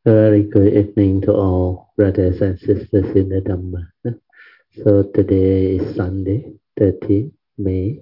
A very good evening to all brothers and sisters in the Dhamma. So today is Sunday, 30 May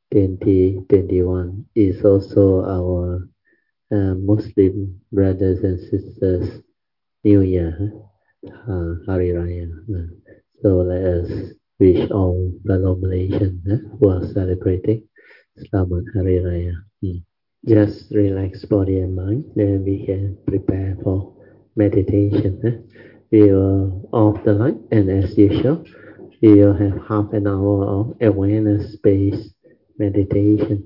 2021. Is also our Muslim brothers and sisters New Year, Hari Raya. So let us wish all fellow Malaysians who are celebrating Selamat Hari Raya. Just relax body and mind, then we can prepare for meditation. We will off the light, and as usual, we will have half an hour of awareness-based meditation.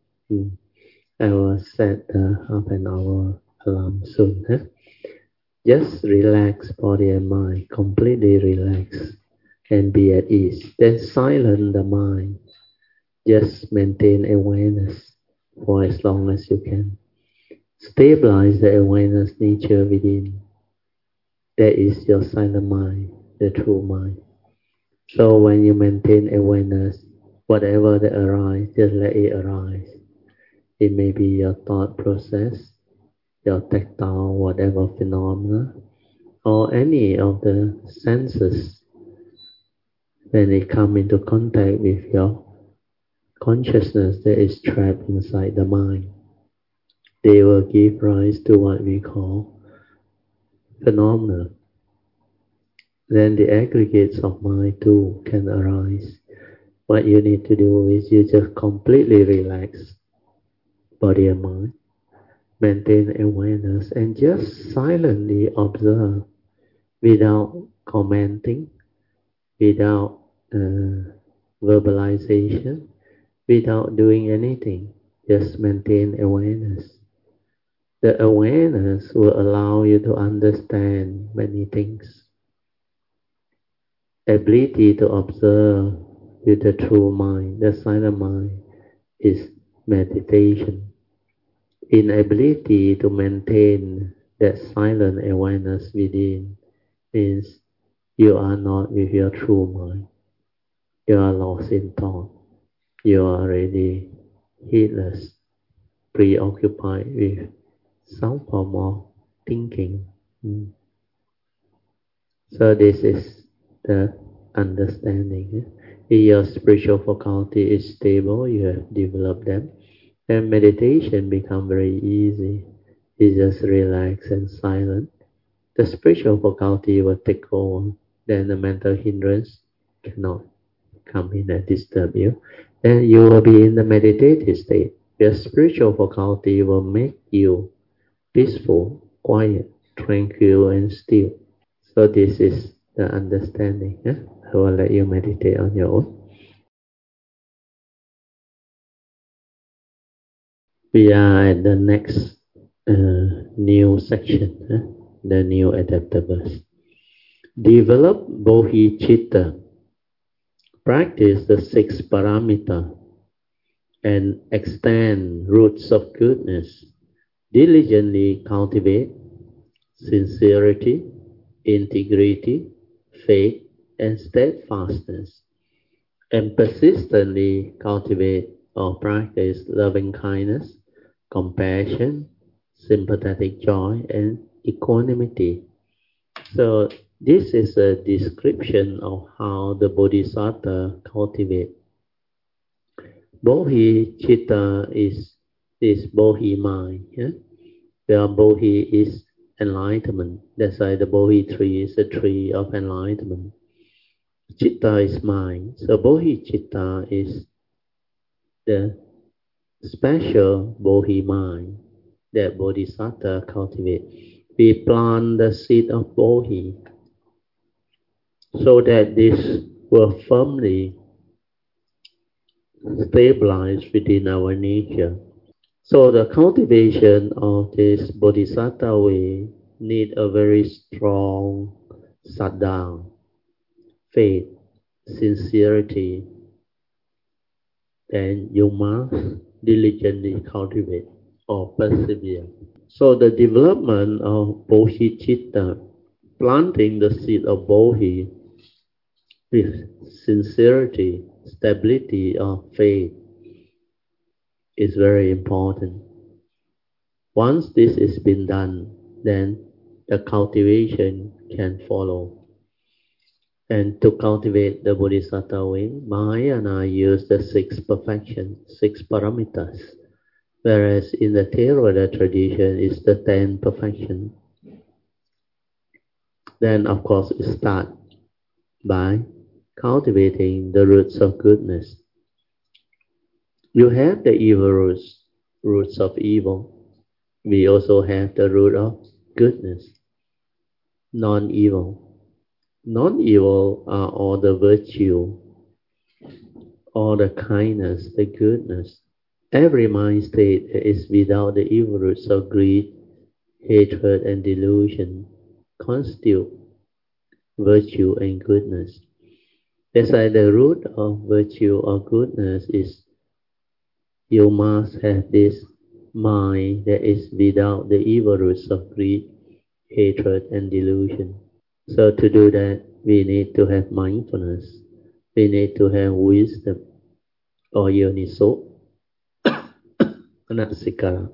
I will set the half an hour alarm soon. Just relax body and mind, completely relax and be at ease. Then silence the mind. Just maintain awareness for as long as you can. Stabilize the awareness nature within. That is your silent mind, the true mind. So when you maintain awareness, whatever that arises, just let it arise. It may be your thought process, your tactile, whatever phenomena, or any of the senses. When they come into contact with your consciousness that is trapped inside the mind, they will give rise to what we call phenomena. Then the aggregates of mind too can arise. What you need to do is you just completely relax body and mind, maintain awareness, and just silently observe without commenting, without verbalization, without doing anything. Just maintain awareness. The awareness will allow you to understand many things. Ability to observe with the true mind, the silent mind, is meditation. Inability to maintain that silent awareness within means you are not with your true mind. You are lost in thought. You are already heedless, preoccupied with some form of thinking. So this is the understanding. If your spiritual faculty is stable, you have developed them, and meditation becomes very easy. You just relax and silent. The spiritual faculty will take over. Then the mental hindrance cannot come in and disturb you. Then you will be in the meditative state. Your spiritual faculty will make you peaceful, quiet, tranquil, and still. So this is the understanding. I will let you meditate on your own. We are at the next new section, the new adaptables. Develop bodhicitta. Practice the 6 paramita and extend roots of goodness. Diligently cultivate sincerity, integrity, faith, and steadfastness, and persistently cultivate or practice loving kindness, compassion, sympathetic joy, and equanimity. So this is a description of how the Bodhisattva cultivate. Bodhicitta is this Bodhi mind. Where Bodhi is enlightenment. That's why the Bodhi tree is a tree of enlightenment. Chitta is mind. So Bodhicitta is the special Bodhi mind that Bodhisattva cultivate. We plant the seed of Bodhi so that this will firmly stabilize within our nature. So the cultivation of this Bodhisattva way need a very strong saddha, faith, sincerity, and you must diligently cultivate or persevere. So the development of bodhicitta, planting the seed of bodhi with sincerity, stability of faith is very important. Once this has been done, then the cultivation can follow. And to cultivate the Bodhisattva way, Mahayana used the six perfections, six paramitas, whereas in the Theravada tradition it's the 10 perfection. Then of course it starts by cultivating the roots of goodness. You have the evil roots, roots of evil. We also have the root of goodness, non-evil. Non-evil are all the virtue, all the kindness, the goodness. Every mind state is without the evil roots of greed, hatred, and delusion constitute virtue and goodness. That's why the root of virtue or goodness is you must have this mind that is without the evil roots of greed, hatred, and delusion. So to do that, we need to have mindfulness. We need to have wisdom or yoniso manasikara.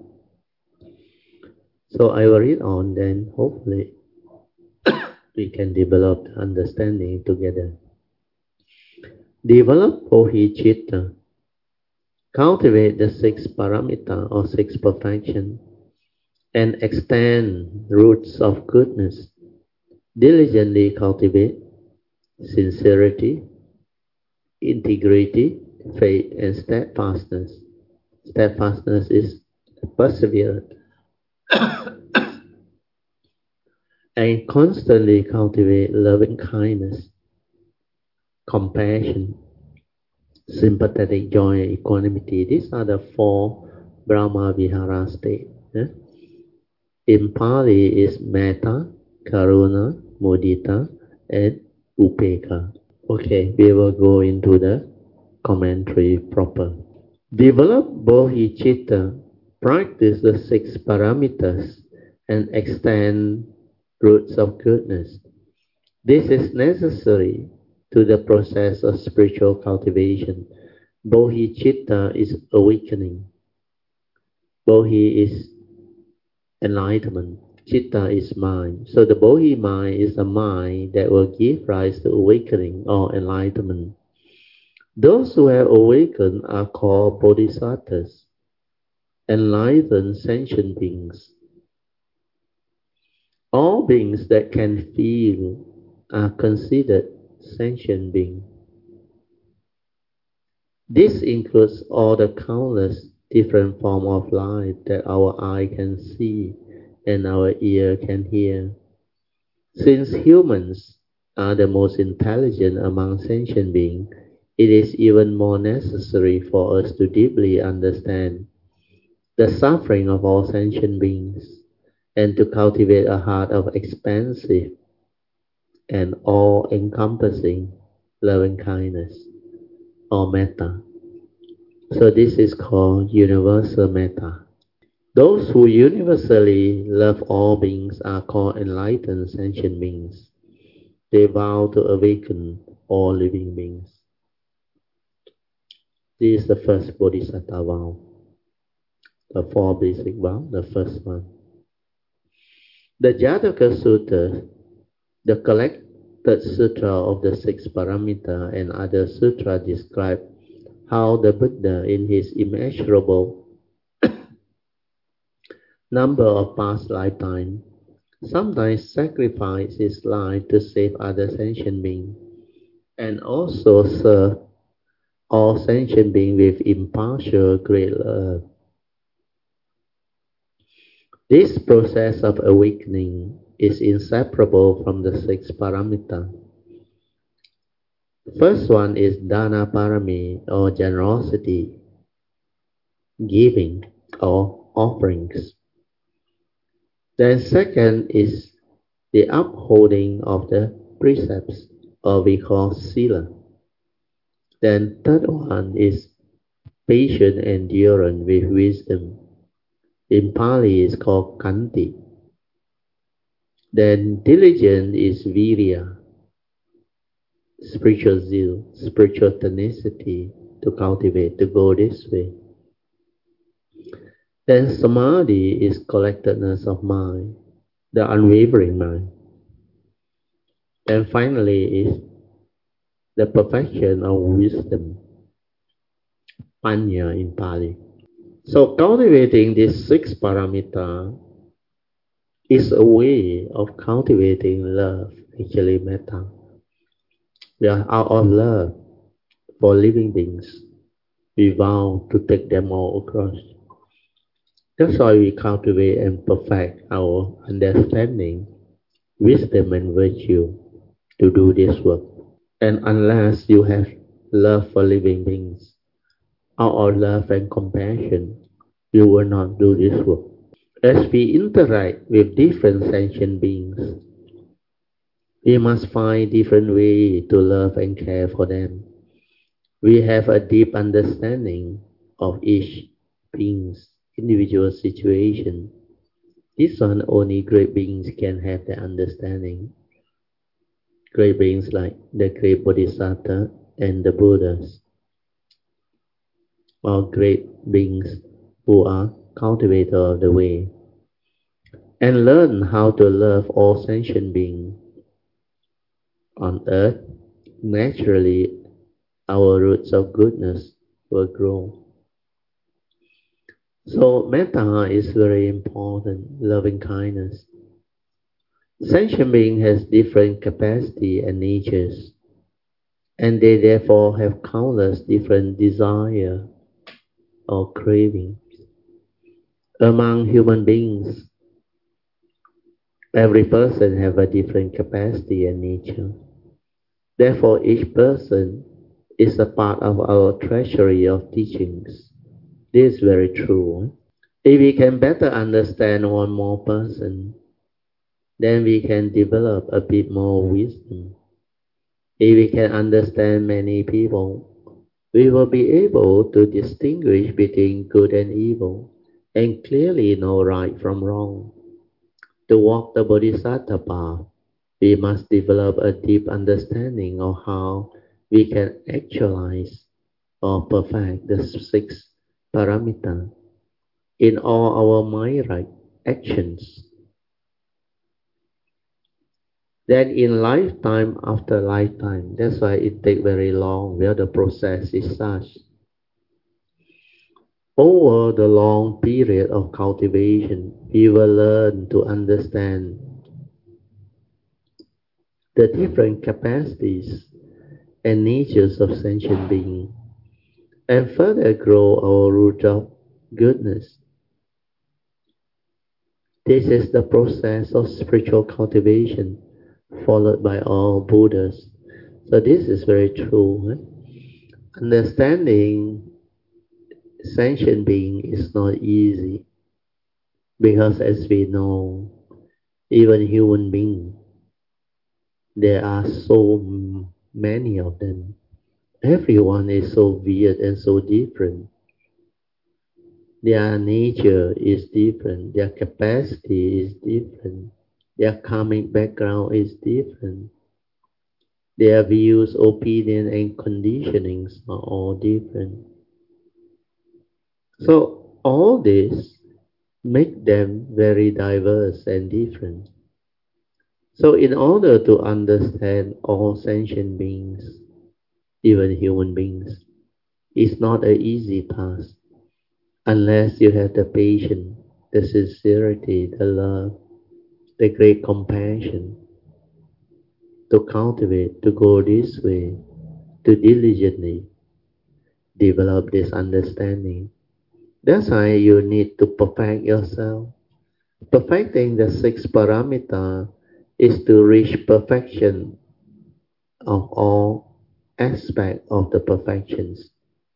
So I will read on, then hopefully we can develop understanding together. Develop bodhicitta. Cultivate the six paramita or six perfection and extend roots of goodness. Diligently cultivate sincerity, integrity, faith, and steadfastness. Steadfastness is perseverance. And constantly cultivate loving kindness, compassion, sympathetic joy, and equanimity. These are the four Brahma Vihara states. In Pali is Metta, Karuna, Mudita, and Upekkha. Okay, we will go into the commentary proper. Develop bodhicitta, practice the six paramitas, and extend roots of goodness. This is necessary to the process of spiritual cultivation. Bodhicitta is awakening. Bodhi is enlightenment. Chitta is mind. So the Bodhi mind is a mind that will give rise to awakening or enlightenment. Those who have awakened are called bodhisattvas, enlightened sentient beings. All beings that can feel are considered sentient beings. This includes all the countless different forms of life that our eye can see and our ear can hear. Since humans are the most intelligent among sentient beings, it is even more necessary for us to deeply understand the suffering of all sentient beings and to cultivate a heart of expansive and all-encompassing loving kindness or metta. So this is called universal metta. Those who universally love all beings are called enlightened sentient beings. They vow to awaken all living beings. This is the first Bodhisattva vow. The four basic vows, the first one. The Jataka Sutta, the collected sutra of the six paramita and other sutra describe how the Buddha in his immeasurable number of past lifetimes sometimes sacrificed his life to save other sentient beings and also serve all sentient beings with impartial great love. This process of awakening is inseparable from the six paramita. The first one is dana parami or generosity, giving or offerings. Then second is the upholding of the precepts, or we call sila. Then third one is patient endurance with wisdom. In Pali is called kanti. Then diligence is virya, spiritual zeal, spiritual tenacity to cultivate, to go this way. Then samadhi is collectedness of mind. the unwavering mind. And finally is the perfection of wisdom, panya in Pali. So cultivating these six paramita is a way of cultivating love, actually metta. We are out of love for living beings. We vow to take them all across. That's why we cultivate and perfect our understanding, wisdom and virtue to do this work. And unless you have love for living beings, out of love and compassion, you will not do this work. As we interact with different sentient beings, we must find different ways to love and care for them. We have a deep understanding of each being's individual situation. This one only great beings can have the understanding. Great beings like the great Bodhisattva and the Buddhas, or great beings who are cultivator of the way, and learn how to love all sentient beings on earth. Naturally, our roots of goodness will grow. So metta is very important, loving kindness. Sentient being has different capacity and natures, and they therefore have countless different desire or cravings. Among human beings, every person have a different capacity and nature. Therefore, each person is a part of our treasury of teachings. This is very true. If we can better understand one more person, then we can develop a bit more wisdom. If we can understand many people, we will be able to distinguish between good and evil and clearly know right from wrong. To walk the Bodhisattva path, we must develop a deep understanding of how we can actualize or perfect the six paramita in all our mind-right actions. Then in lifetime after lifetime, that's why it takes very long, where the process is such. Over the long period of cultivation, we will learn to understand the different capacities and natures of sentient beings, and further grow our root of goodness. This is the process of spiritual cultivation followed by all Buddhas. So this is very true. Understanding sentient being is not easy because as we know, even human beings, there are so many of them. Everyone is so weird and so different. Their nature is different, their capacity is different, their karmic background is different, their views, opinions, and conditionings are all different. So all this make them very diverse and different. So in order to understand all sentient beings, even human beings, is not an easy task unless you have the patience, the sincerity, the love, the great compassion to cultivate, to go this way, to diligently develop this understanding. That's why you need to perfect yourself. Perfecting the six paramita is to reach perfection of all aspects of the perfections.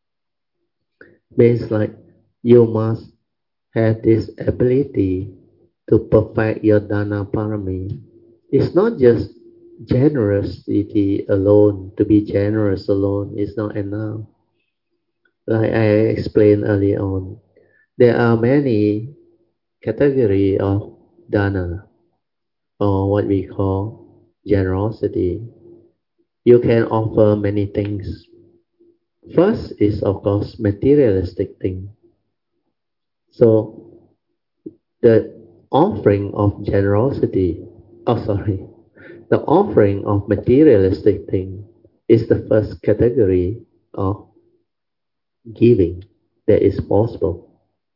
Means like you must have this ability to perfect your dana parami. It's not just generosity alone. To be generous alone is not enough. Like I explained earlier on, there are many categories of dana, or what we call generosity. You can offer many things. First is of course materialistic thing. So the offering of generosity, the offering of materialistic thing is the first category of giving that is possible.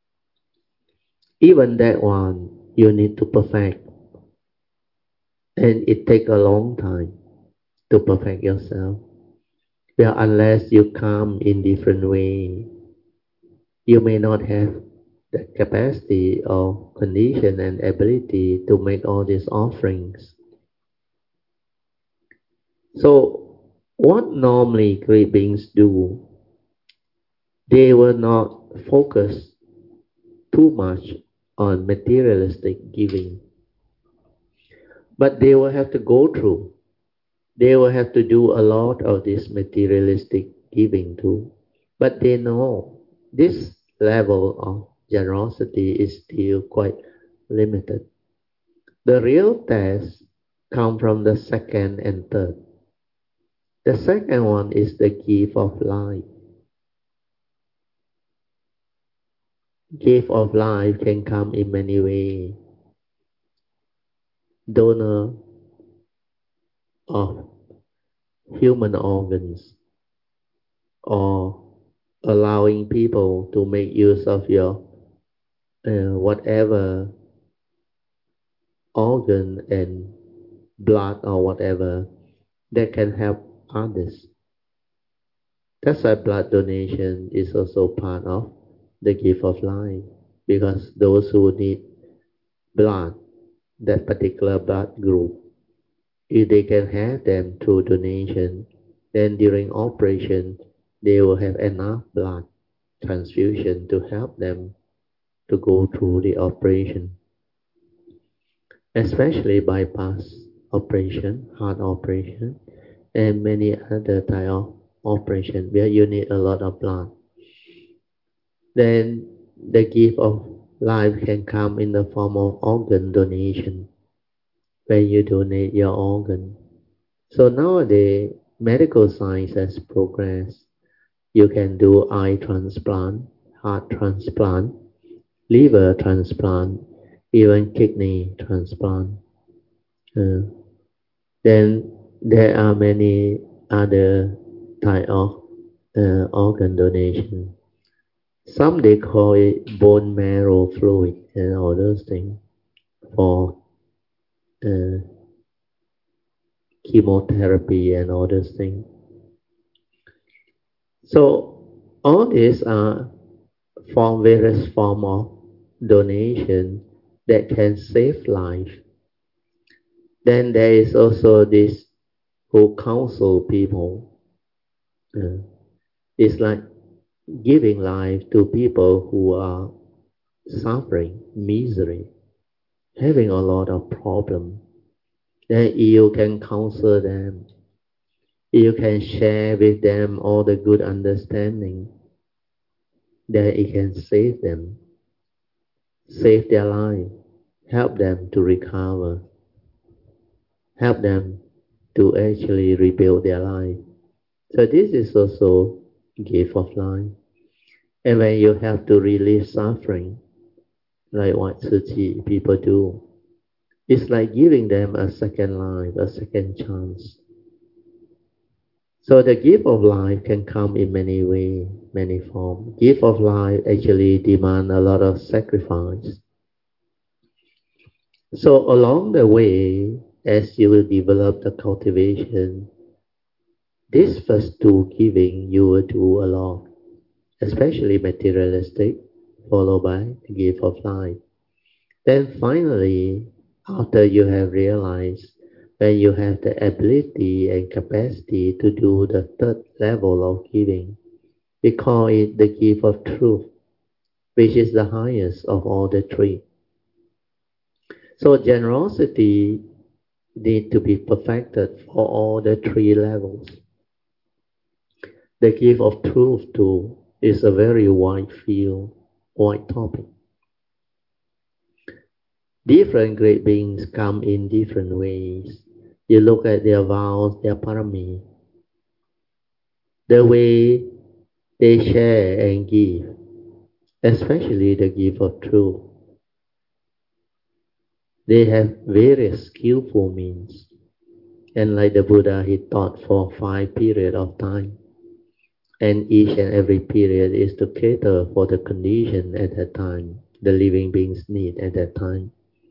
Even that one you need to perfect, and it takes a long time to perfect yourself. Well, unless you come in different way, you may not have the capacity or condition and ability to make all these offerings. So, what normally great beings do, they will not focus too much on materialistic giving, but they will have to go through. They will have to do a lot of this materialistic giving too. But they know this level of generosity is still quite limited. The real test come from the second and third. The second one is the gift of life. Gift of life can come in many ways. Donor of human organs, or allowing people to make use of your whatever organ and blood or whatever that can help others. That's why blood donation is also part of the gift of life, because those who need blood, that particular blood group, if they can have them through donation, then during operation they will have enough blood transfusion to help them to go through the operation, especially bypass operation, heart operation, and many other type of operation where you need a lot of blood. Then the gift of life can come in the form of organ donation, where you donate your organ. So nowadays, medical science has progressed. You can do eye transplant, heart transplant, liver transplant, even kidney transplant. Uh, then there are many other type of organ donation. Some they call it bone marrow fluid and all those things for uh, chemotherapy and all those things. So all these are from various form of donation that can save life. Then there is also this who counsel people. Uh, it's like giving life to people who are suffering, misery, having a lot of problem. Then you can counsel them. You can share with them all the good understanding. Then it can save them, save their life, help them to recover, help them to actually rebuild their life. So this is also gift of life. And when you have to relieve suffering, like what Tzu Chi people do, it's like giving them a second life, a second chance. So the gift of life can come in many ways, many forms. Gift of life actually demand a lot of sacrifice. So along the way, as you will develop the cultivation, this first two giving you will do a lot, especially materialistic, followed by the gift of life. Then finally, after you have realized when you have the ability and capacity to do the third level of giving, we call it the gift of truth, which is the highest of all the three. So generosity need to be perfected for all the three levels. The gift of truth too is a very wide field, wide topic. Different great beings come in different ways. You look at their vows, their parami, the way they share and give, especially the gift of truth. They have various skillful means. And like the Buddha, he taught for 5 periods of time. And each and every period is to cater for the condition at that time, the living beings need at that time.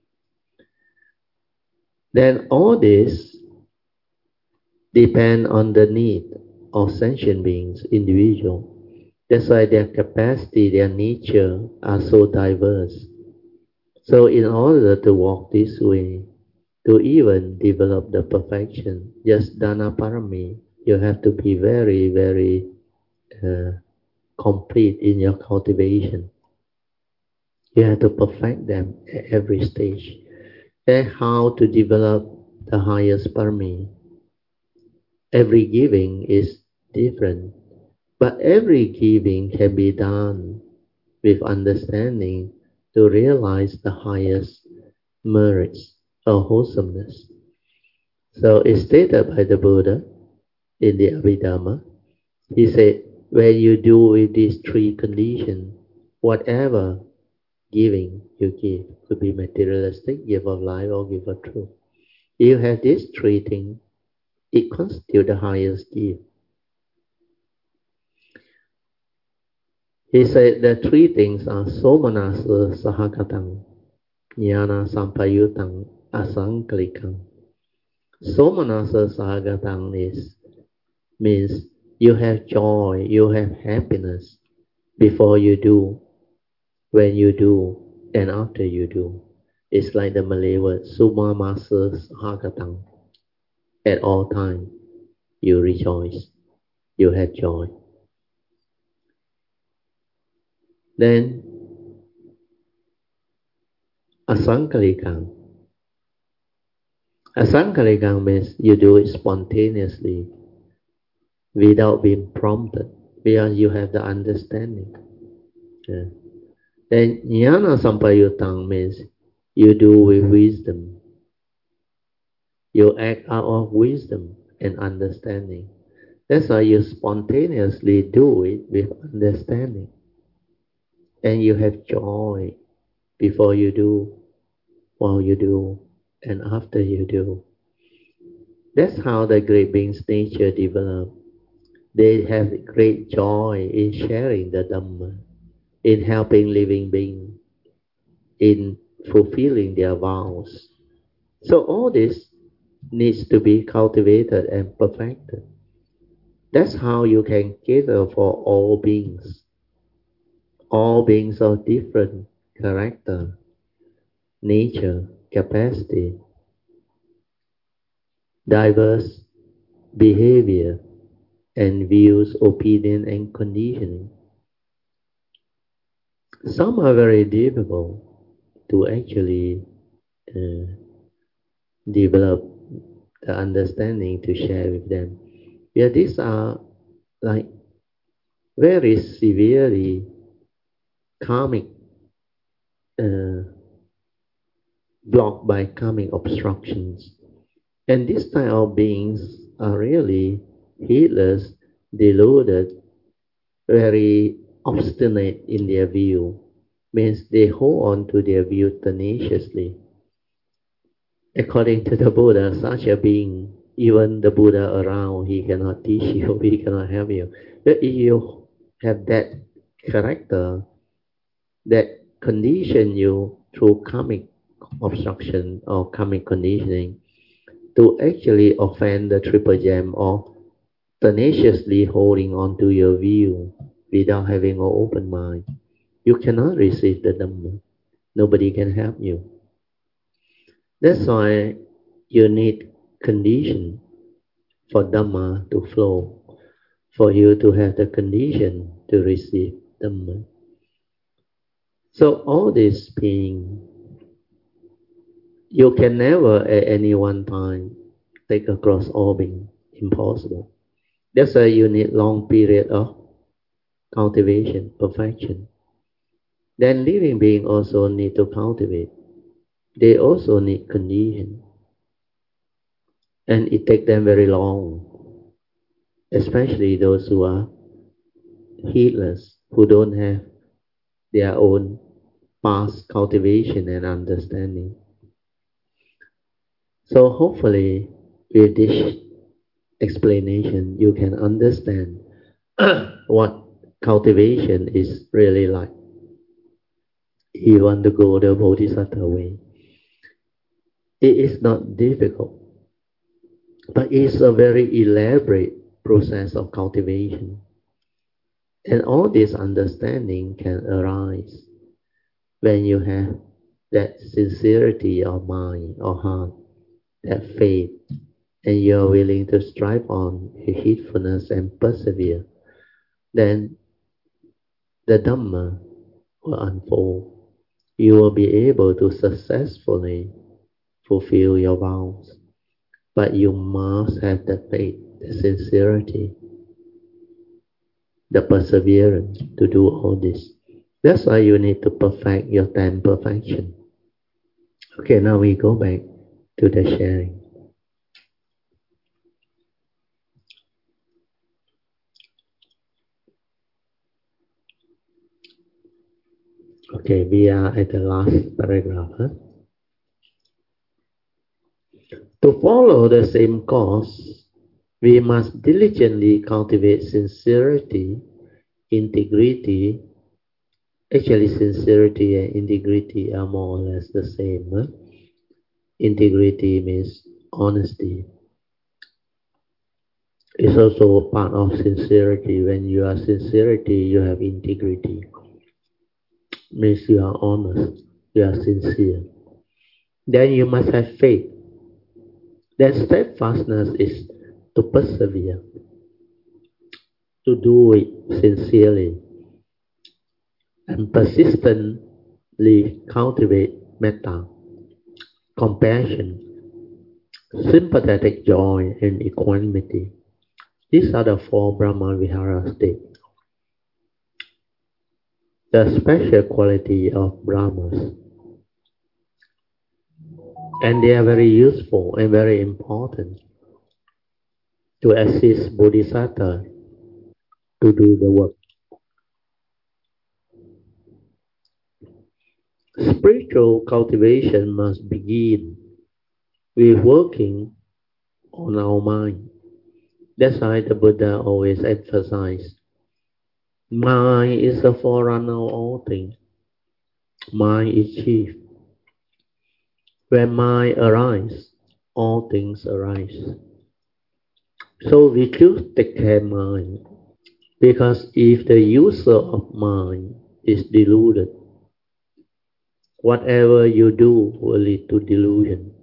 Then all this depend on the need of sentient beings, individual. That's why their capacity, their nature are so diverse. So in order to walk this way, to even develop the perfection, just dana parami, you have to be very, very uh, complete in your cultivation. You have to perfect them at every stage. And how to develop the highest parami. Every giving is different, but every giving can be done with understanding to realize the highest merits or wholesomeness. So it's stated by the Buddha in the Abhidhamma. He said, when you do with these 3 conditions, whatever giving you give, could be materialistic, gift of life, or gift of truth. You have these 3 things, it constitutes the highest gift. He said the 3 things are somanasa sahakatang, jnana sampayutang, asankalikang. Somanasa sahakatang means you have joy, you have happiness before you do, when you do, and after you do. It's like the Malay word sumamasa sahakatang. At all times, you rejoice, you have joy. Then asankalikang. Asankalikang means you do it spontaneously without being prompted, because you have the understanding. Yeah. Then jnana sampayutang means you do with wisdom. You act out of wisdom and understanding. That's why you spontaneously do it with understanding. And you have joy before you do, while you do, and after you do. That's how the great beings' nature develop. They have great joy in sharing the Dhamma, in helping living beings, in fulfilling their vows. So all this needs to be cultivated and perfected. That's how you can cater for all beings. All beings of different character, nature, capacity, diverse behavior, and views, opinion, and conditioning. Some are very difficult to actually uh, develop the understanding to share with them. Yeah, these are like very severely karmic, uh, blocked by karmic obstructions. And this type of beings are really heedless, deluded, very obstinate in their view. Means they hold on to their view tenaciously. According to the Buddha, such a being, even the Buddha around, he cannot teach you, he cannot help you. But if you have that character, that condition you through karmic obstruction or karmic conditioning to actually offend the triple gem of tenaciously holding on to your view without having an open mind, you cannot receive the Dhamma. Nobody can help you. That's why you need condition for Dhamma to flow, for you to have the condition to receive Dhamma. So all this being, you can never at any one time take across all being, impossible. That's why you need long period of cultivation, perfection. Then living being also need to cultivate. They also need condition. And it takes them very long, especially those who are heedless, who don't have their own past cultivation and understanding. So hopefully with this explanation you can understand what cultivation is really like. You want to go the Bodhisattva way. It is not difficult, but it's a very elaborate process of cultivation. And all this understanding can arise when you have that sincerity of mind or heart, that faith, and you're willing to strive on with heedfulness and persevere, then the Dhamma will unfold. You will be able to successfully fulfill your vows. But you must have the faith, the sincerity, the perseverance to do all this. That's why you need to perfect your 10 perfection. Okay, now we go back to the sharing. Okay, we are at the last paragraph. To follow the same course, we must diligently cultivate sincerity, integrity. Actually, sincerity and integrity are more or less the same. Integrity means honesty. It's also part of sincerity. When you are sincerity, you have integrity. Means you are honest, you are sincere. Then you must have faith. That steadfastness is to persevere, to do it sincerely, and persistently cultivate metta, compassion, sympathetic joy, and equanimity. These are the four Brahma Vihara states. The special quality of Brahmas, and they are very useful and very important to assist Bodhisattva to do the work. Spiritual cultivation must begin with working on our mind. That's why the Buddha always emphasized mind is the forerunner of all things. Mind is chief. When mind arises, all things arise. So we choose to take care of mind because if the user of mind is deluded, whatever you do will lead to delusion.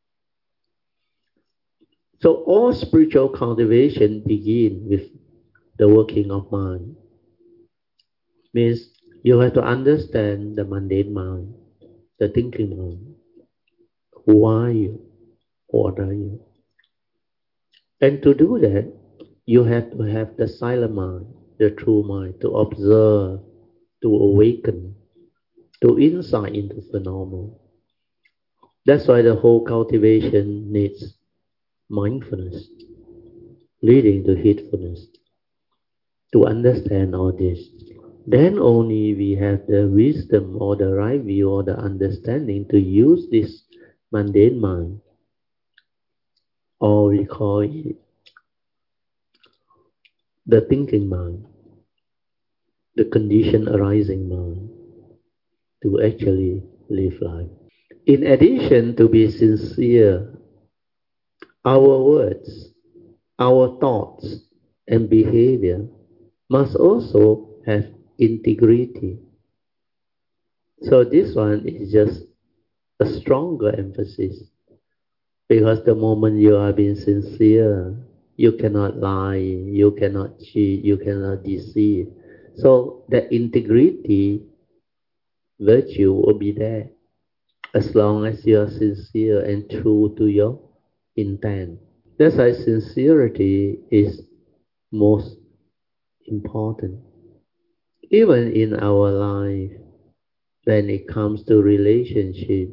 So all spiritual cultivation begin with the working of mind. Means you have to understand the mundane mind, the thinking mind. Who are you? What are you? And to do that, you have to have the silent mind, the true mind, to observe, to awaken, to insight into phenomena. That's why the whole cultivation needs mindfulness, leading to heedfulness. To understand all this, then only we have the wisdom or the right view or the understanding to use this mundane mind, or we call it the thinking mind, the condition arising mind, to actually live life. In addition to be sincere, our words, our thoughts and behavior must also have integrity. So this one is just a stronger emphasis because the moment you are being sincere, you cannot lie, you cannot cheat, you cannot deceive. So the integrity virtue will be there as long as you are sincere and true to your intent. That's why sincerity is most important. Even in our life, when it comes to relationship,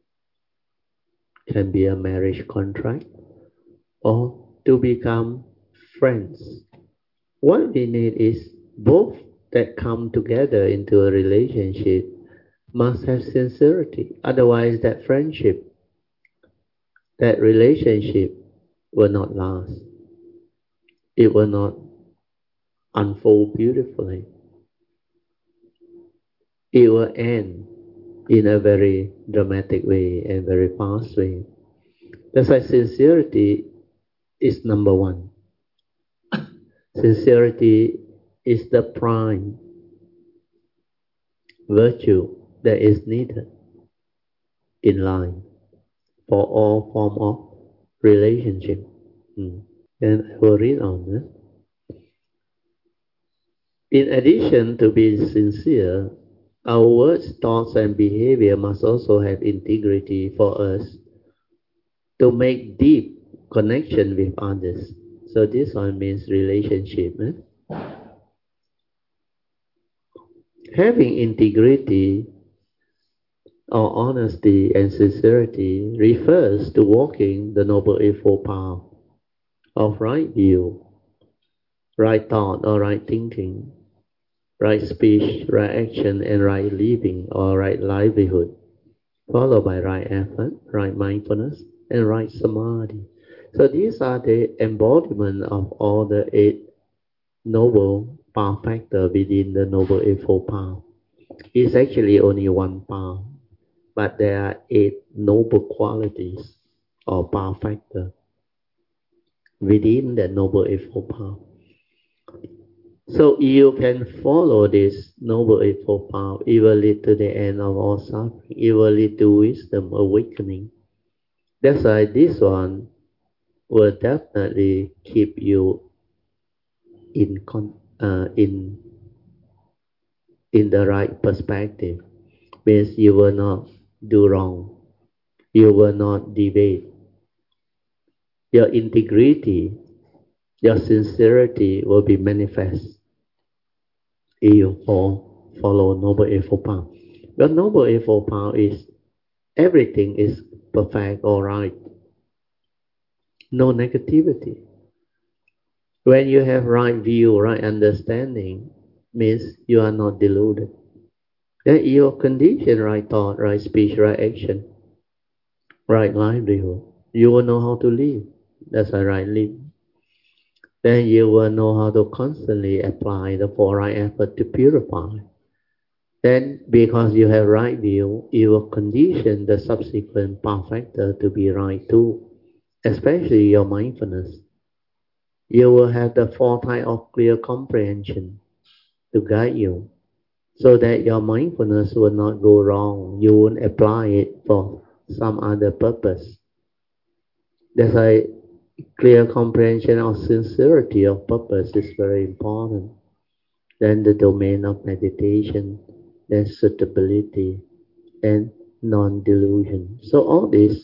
can be a marriage contract or to become friends. What we need is both that come together into a relationship must have sincerity. Otherwise, that friendship that relationship will not last. It will not unfold beautifully. It will end in a very dramatic way and very fast way. That's why sincerity is number one. Sincerity is the prime virtue that is needed in life for all form of relationship. And I will read on. In addition to being sincere, our words, thoughts, and behavior must also have integrity for us to make deep connection with others. So this one means relationship. Having integrity or honesty and sincerity refers to walking the Noble Eightfold Path of right view, right thought or right thinking, right speech, right action, and right living or right livelihood, followed by right effort, right mindfulness, and right samadhi. So these are the embodiment of all the 8 noble path factors within the Noble Eightfold Path. It's actually only one path, but there are 8 noble qualities or path factors within the Noble Eightfold Path. So you can follow this Noble Eightfold Path. It will lead to the end of all suffering. It will lead to wisdom awakening. That's why this one will definitely keep you in in the right perspective. Means you will not do wrong. You will not deviate. Your integrity, your sincerity will be manifest if you follow Noble Eightfold Path. The Noble Eightfold Path is everything is perfect, all right. No negativity. When you have right view, right understanding, means you are not deluded. Then your condition, right thought, right speech, right action, right livelihood. You will know how to live. That's a right live. Then you will know how to constantly apply the 4 right effort to purify. Then because you have right view, you will condition the subsequent path factor to be right too, especially your mindfulness. You will have the 4 type of clear comprehension to guide you so that your mindfulness will not go wrong. You won't apply it for some other purpose. That's why clear comprehension of sincerity of purpose is very important. Then the domain of meditation, then suitability, and non-delusion. So all this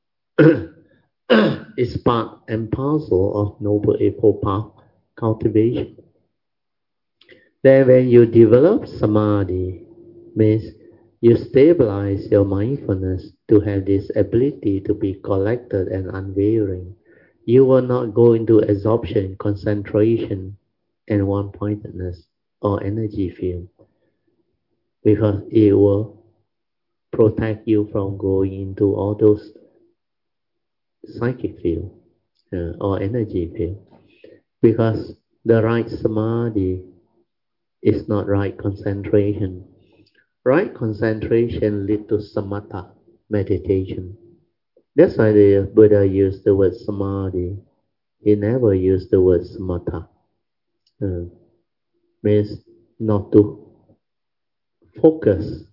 is part and parcel of Noble Eightfold Path cultivation. Then when you develop samadhi, means you stabilize your mindfulness to have this ability to be collected and unwavering. You will not go into absorption, concentration, and one-pointedness or energy field because it will protect you from going into all those psychic field or energy field. Because the right samadhi is not right concentration. Right concentration leads to samatha, meditation. That's why the Buddha used the word samadhi. He never used the word samatha. Means not to focus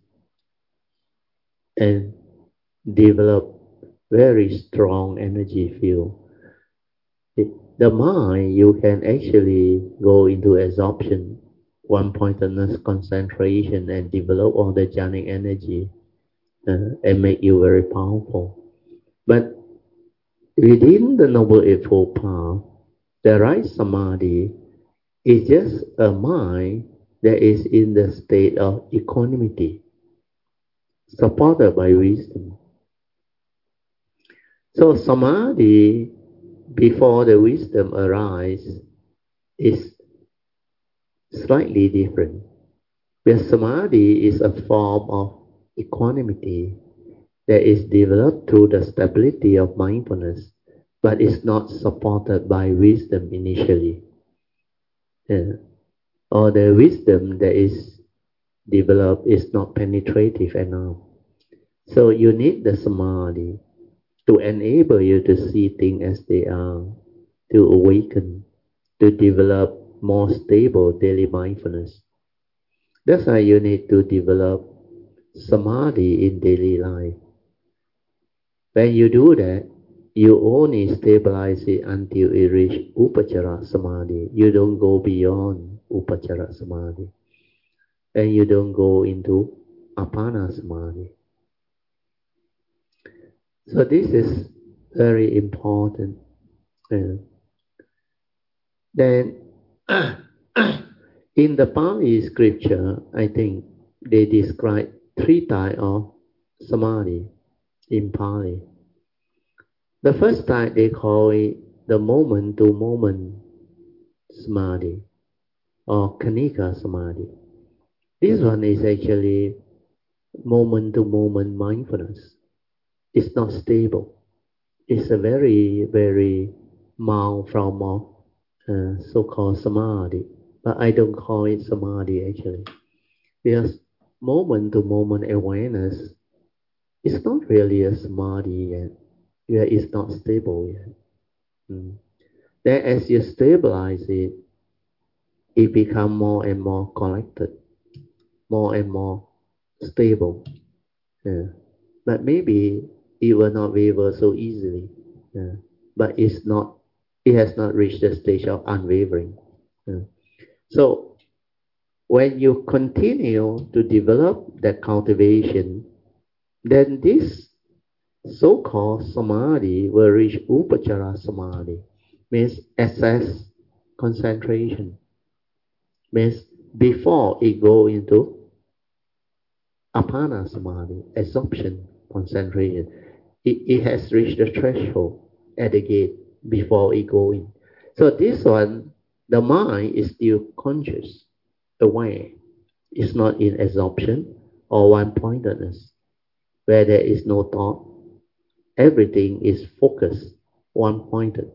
and develop very strong energy field. The mind, you can actually go into absorption, one-pointedness, concentration, and develop all the jhanic energy and make you very powerful. But within the Noble Eightfold Path, the right samadhi is just a mind that is in the state of equanimity, supported by wisdom. So samadhi, before the wisdom arises, is slightly different. Where samadhi is a form of equanimity, that is developed through the stability of mindfulness, but is not supported by wisdom initially. Or the wisdom that is developed is not penetrative enough. So you need the samadhi to enable you to see things as they are, to awaken, to develop more stable daily mindfulness. That's why you need to develop samadhi in daily life. When you do that, you only stabilize it until it reach upachara samadhi. You don't go beyond upachara samadhi. And you don't go into apana samadhi. So this is very important. Then in the Pali scripture, I think they describe 3 types of samadhi in Pali. The first type they call it the moment-to-moment samadhi or kanika samadhi. This one is actually moment-to-moment mindfulness. It's not stable. It's a very, very mild form of so-called samadhi. But I don't call it samadhi actually. Because moment-to-moment awareness is not really a samadhi yet. Yeah, it's not stable yet. Then as you stabilize it, it becomes more and more collected, more and more stable. But maybe it will not waver so easily. But it has not reached the stage of unwavering. So when you continue to develop that cultivation, then this so-called samadhi will reach upachara samadhi, means excess concentration, means before it go into apana samadhi, absorption, concentration. It has reached the threshold at the gate before it go in. So this one, the mind is still conscious, aware. It's not in absorption or one-pointedness, where there is no thought. Everything is focused, one-pointed.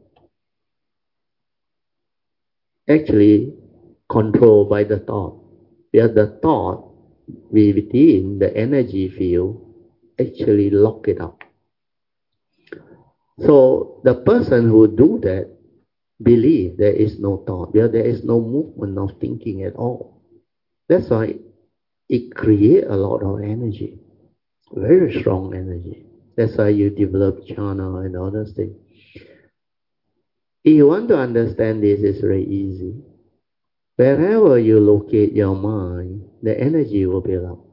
Actually, controlled by the thought. Because the thought within the energy field actually lock it up. So the person who do that believe there is no thought, because there is no movement of thinking at all. That's why it creates a lot of energy, very strong energy. That's why you develop jhana and other things. If you want to understand this, it's very easy. Wherever you locate your mind, the energy will build up.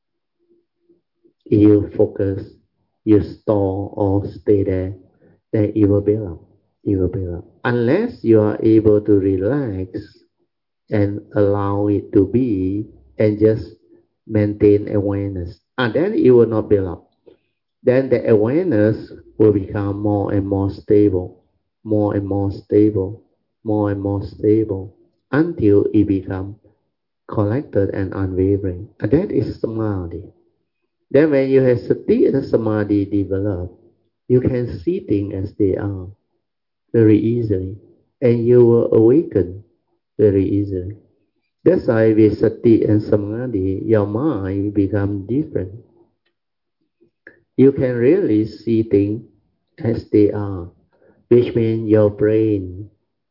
If you focus, you store or stay there, then it will build up. It will build up. Unless you are able to relax and allow it to be and just maintain awareness, and then it will not build up. Then the awareness will become more and more stable, more and more stable, more and more stable, until it becomes collected and unwavering. And that is samadhi. Then when you have sati and samadhi developed, you can see things as they are very easily, and you will awaken very easily. That's why with sati and samadhi, your mind become different. You can really see things as they are, which means your brain,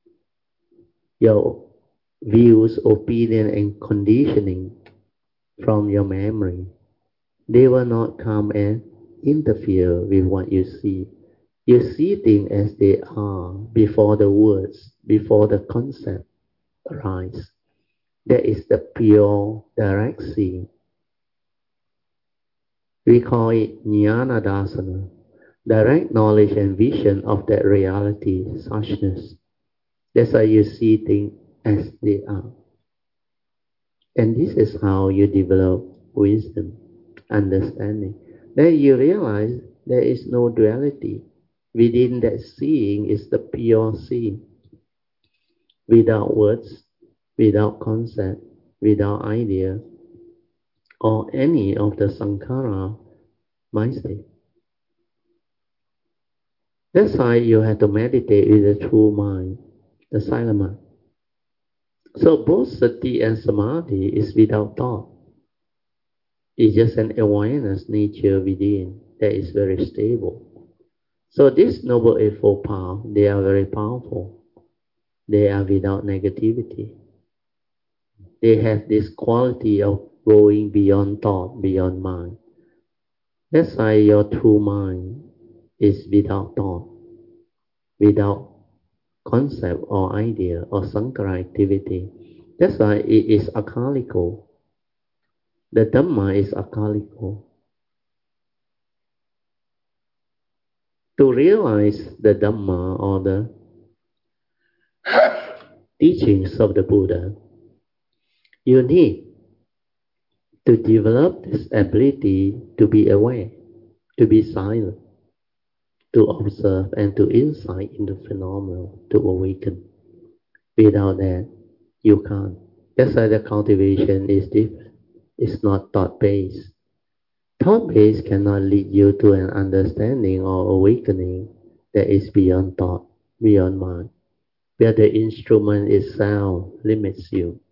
your views, opinion, and conditioning from your memory, they will not come and interfere with what you see. You see things as they are before the words, before the concept arise. That is the pure direct seeing. We call it jnana darsana, direct knowledge and vision of that reality, suchness. That's why you see things as they are. And this is how you develop wisdom, understanding. Then you realize there is no duality. Within that seeing is the pure seeing, without words, without concept, without idea, or any of the sankhara mind state. That's why you have to meditate with the true mind, the silent mind. So both sati and samadhi is without thought. It's just an awareness nature within that is very stable. So this Noble Eightfold Path, they are very powerful. They are without negativity. They have this quality of going beyond thought, beyond mind. That's why your true mind is without thought, without concept or idea or sankara activity. That's why it is akaliko. The Dhamma is akaliko. To realize the Dhamma or the teachings of the Buddha, you need to develop this ability to be aware, to be silent, to observe and to insight into phenomena, to awaken. Without that, you can't. That's why the cultivation is different. It's not thought-based. Thought-based cannot lead you to an understanding or awakening that is beyond thought, beyond mind, where the instrument itself limits you.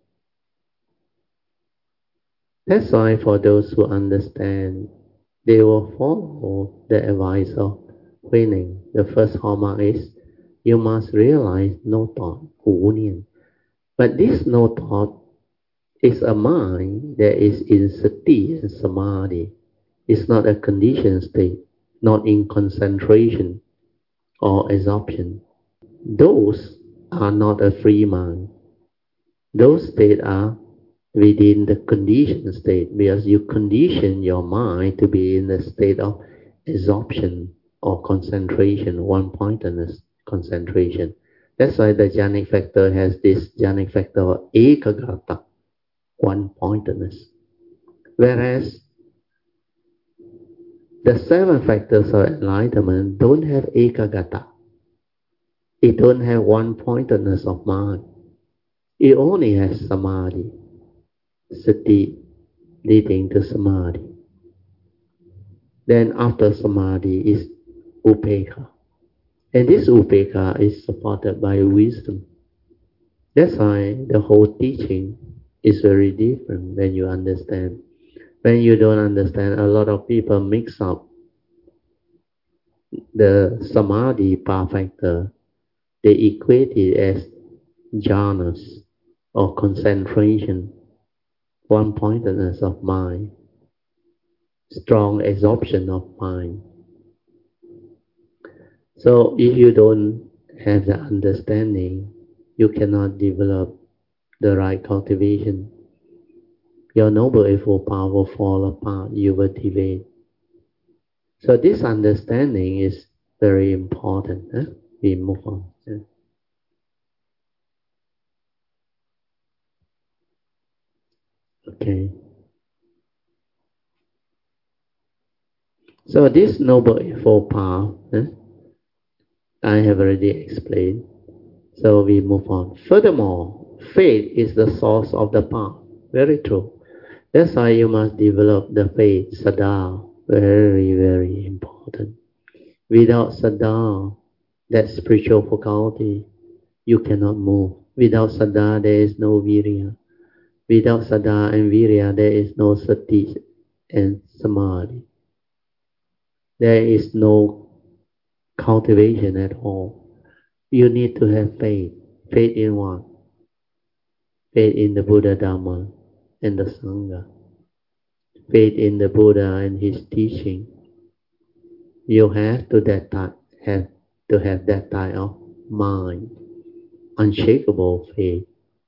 That's why for those who understand, they will follow the advice of Huining. The first hallmark is you must realize no thought, Hu Nian. But this no thought is a mind that is in sati and samadhi. It's not a conditioned state, not in concentration or absorption. Those are not a free mind. Those states are within the conditioned state because you condition your mind to be in the state of absorption or concentration, one-pointedness concentration. That's why the jhanic factor has this jhanic factor of ekagrata, one-pointedness. Whereas the seven factors of enlightenment don't have ekagrata. It don't have one-pointedness of mind. It only has samadhi, sati, leading to samadhi. Then after samadhi is upekkha. And this upekkha is supported by wisdom. That's why the whole teaching is very different when you understand. When you don't understand, a lot of people mix up the samadhi power factor. They equate it as jhanas or concentration, one-pointedness of mind, strong absorption of mind. So if you don't have the understanding, you cannot develop the right cultivation. Your Noble Eightfold Path will fall apart, you will delay. So this understanding is very important. We move on. Okay. So this Noble Eightfold Path, I have already explained. So we move on. Furthermore, faith is the source of the path. Very true. That's why you must develop the faith, Sada. Very, very important. Without Sada, that spiritual faculty, you cannot move. Without Sada, there is no Virya. Without Sada and Virya, there is no Sati and Samadhi. There is no cultivation at all. You need to have faith. Faith in what? Faith in the Buddha Dhamma and the Sangha. Faith in the Buddha and his teaching. You have to have that type of mind, unshakable faith,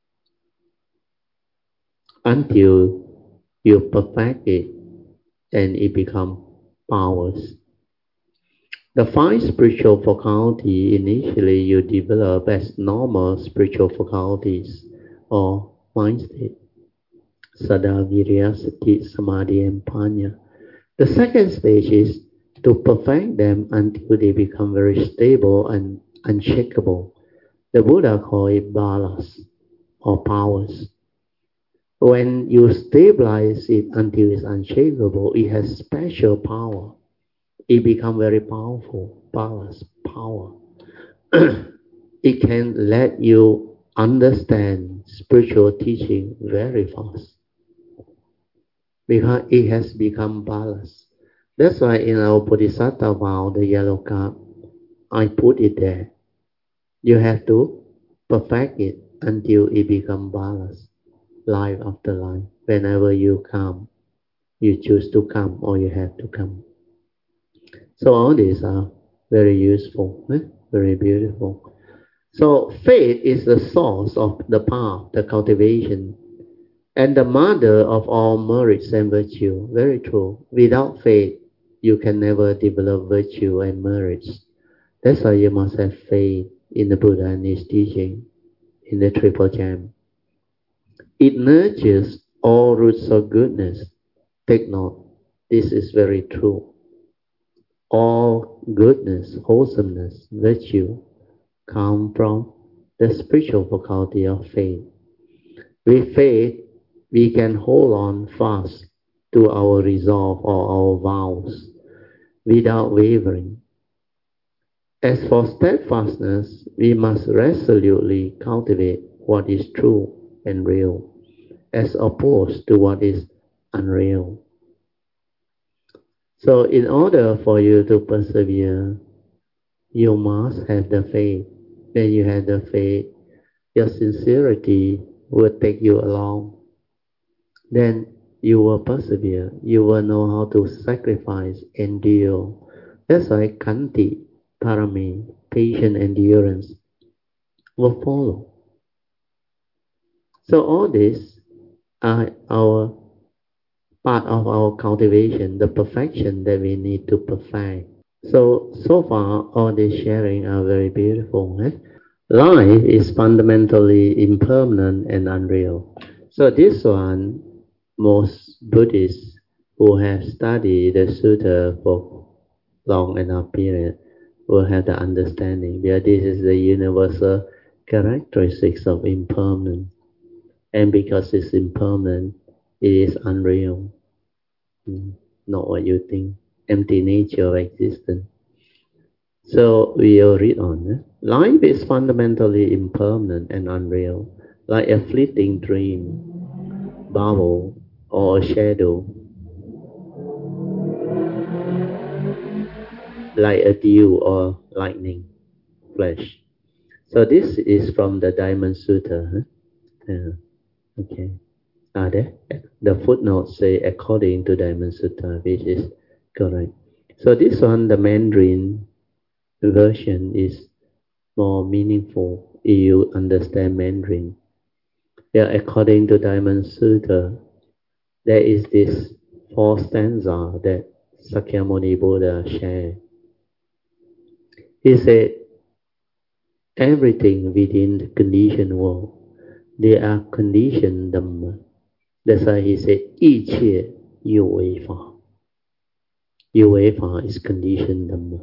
until you perfect it and it becomes powers. The five spiritual faculties initially you develop as normal spiritual faculties or mind state. Sada, Virya, Sati, Samadhi and Panya. The second stage is to perfect them until they become very stable and unshakable. The Buddha called it balas or powers. When you stabilize it until it's unshakable, it has special power. It becomes very powerful, balas, power. It can let you understand spiritual teaching very fast because it has become balanced. That's why in our Bodhisattva vow, the yellow card, I put it there. You have to perfect it until it becomes balanced, life after life. Whenever you come, you choose to come or you have to come. So all these are very useful, very beautiful. So faith is the source of the path, the cultivation, and the mother of all merits and virtue. Very true. Without faith, you can never develop virtue and merits. That's why you must have faith in the Buddha and his teaching, in the Triple Gem. It nurtures all roots of goodness. Take note, this is very true. All goodness, wholesomeness, virtue come from the spiritual faculty of faith. With faith, we can hold on fast to our resolve or our vows without wavering. As for steadfastness, we must resolutely cultivate what is true and real, as opposed to what is unreal. So in order for you to persevere, you must have the faith. When you have the faith, your sincerity will take you along. Then you will persevere. You will know how to sacrifice, endure. That's why Khanti, Parami, patient endurance will follow. So all this are our part of our cultivation, the perfection that we need to perfect. So far, all this sharing are very beautiful. Life is fundamentally impermanent and unreal. So this one, most Buddhists who have studied the sutta for long enough period will have the understanding, because this is the universal characteristics of impermanence. And because it's impermanent, it is unreal. Not what you think. Empty nature of existence. So we will read on. Life is fundamentally impermanent and unreal, like a fleeting dream, bubble, or a shadow, like a dew or lightning flash. So this is from the Diamond Sutta. Okay. There? The footnotes say according to Diamond Sutta, which is correct. So this one, the Mandarin version, is more meaningful if you understand Mandarin. Yeah, according to Diamond Sutta, there is this 4 stanza that Sakyamuni Buddha shared. He said, everything within the conditioned world, they are conditioned Dhamma. That's why he said, 一切有为法. 有为法 is conditioned Dhamma.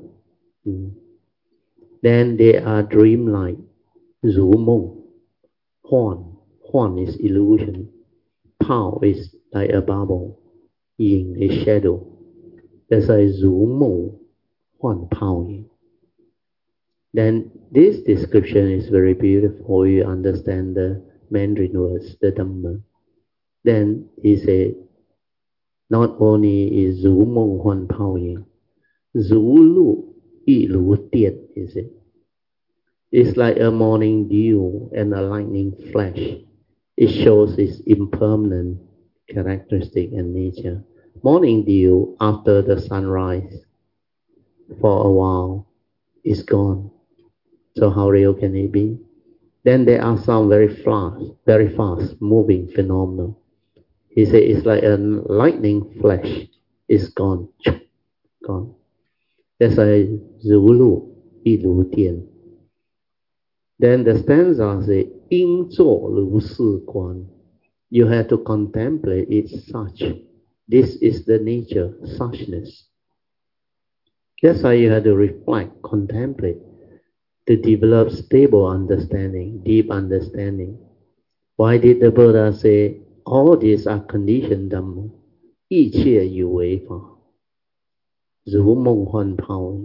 Then they are dreamlike, 如梦. Huan is illusion. Pao is like a bubble. Yin is shadow. That's why 如梦幻泡影. Then this description is very beautiful. You understand the Mandarin words, the Dhamma. Then he said, not only is 如梦幻泡影, 如露亦如电, is it? It's like a morning dew and a lightning flash. It shows its impermanent characteristic and nature. Morning dew after the sunrise, for a while, is gone. So how real can it be? Then there are some very fast moving phenomena. He said it's like a lightning flash. It's gone. Gone. That's why 如露亦如电. Then the stanza say, 应作如是观. You have to contemplate it such. This is the nature, suchness. That's why you have to reflect, contemplate, to develop stable understanding, deep understanding. Why did the Buddha say, all these are conditioned Dhamma? 一切有为法, 如梦幻泡影.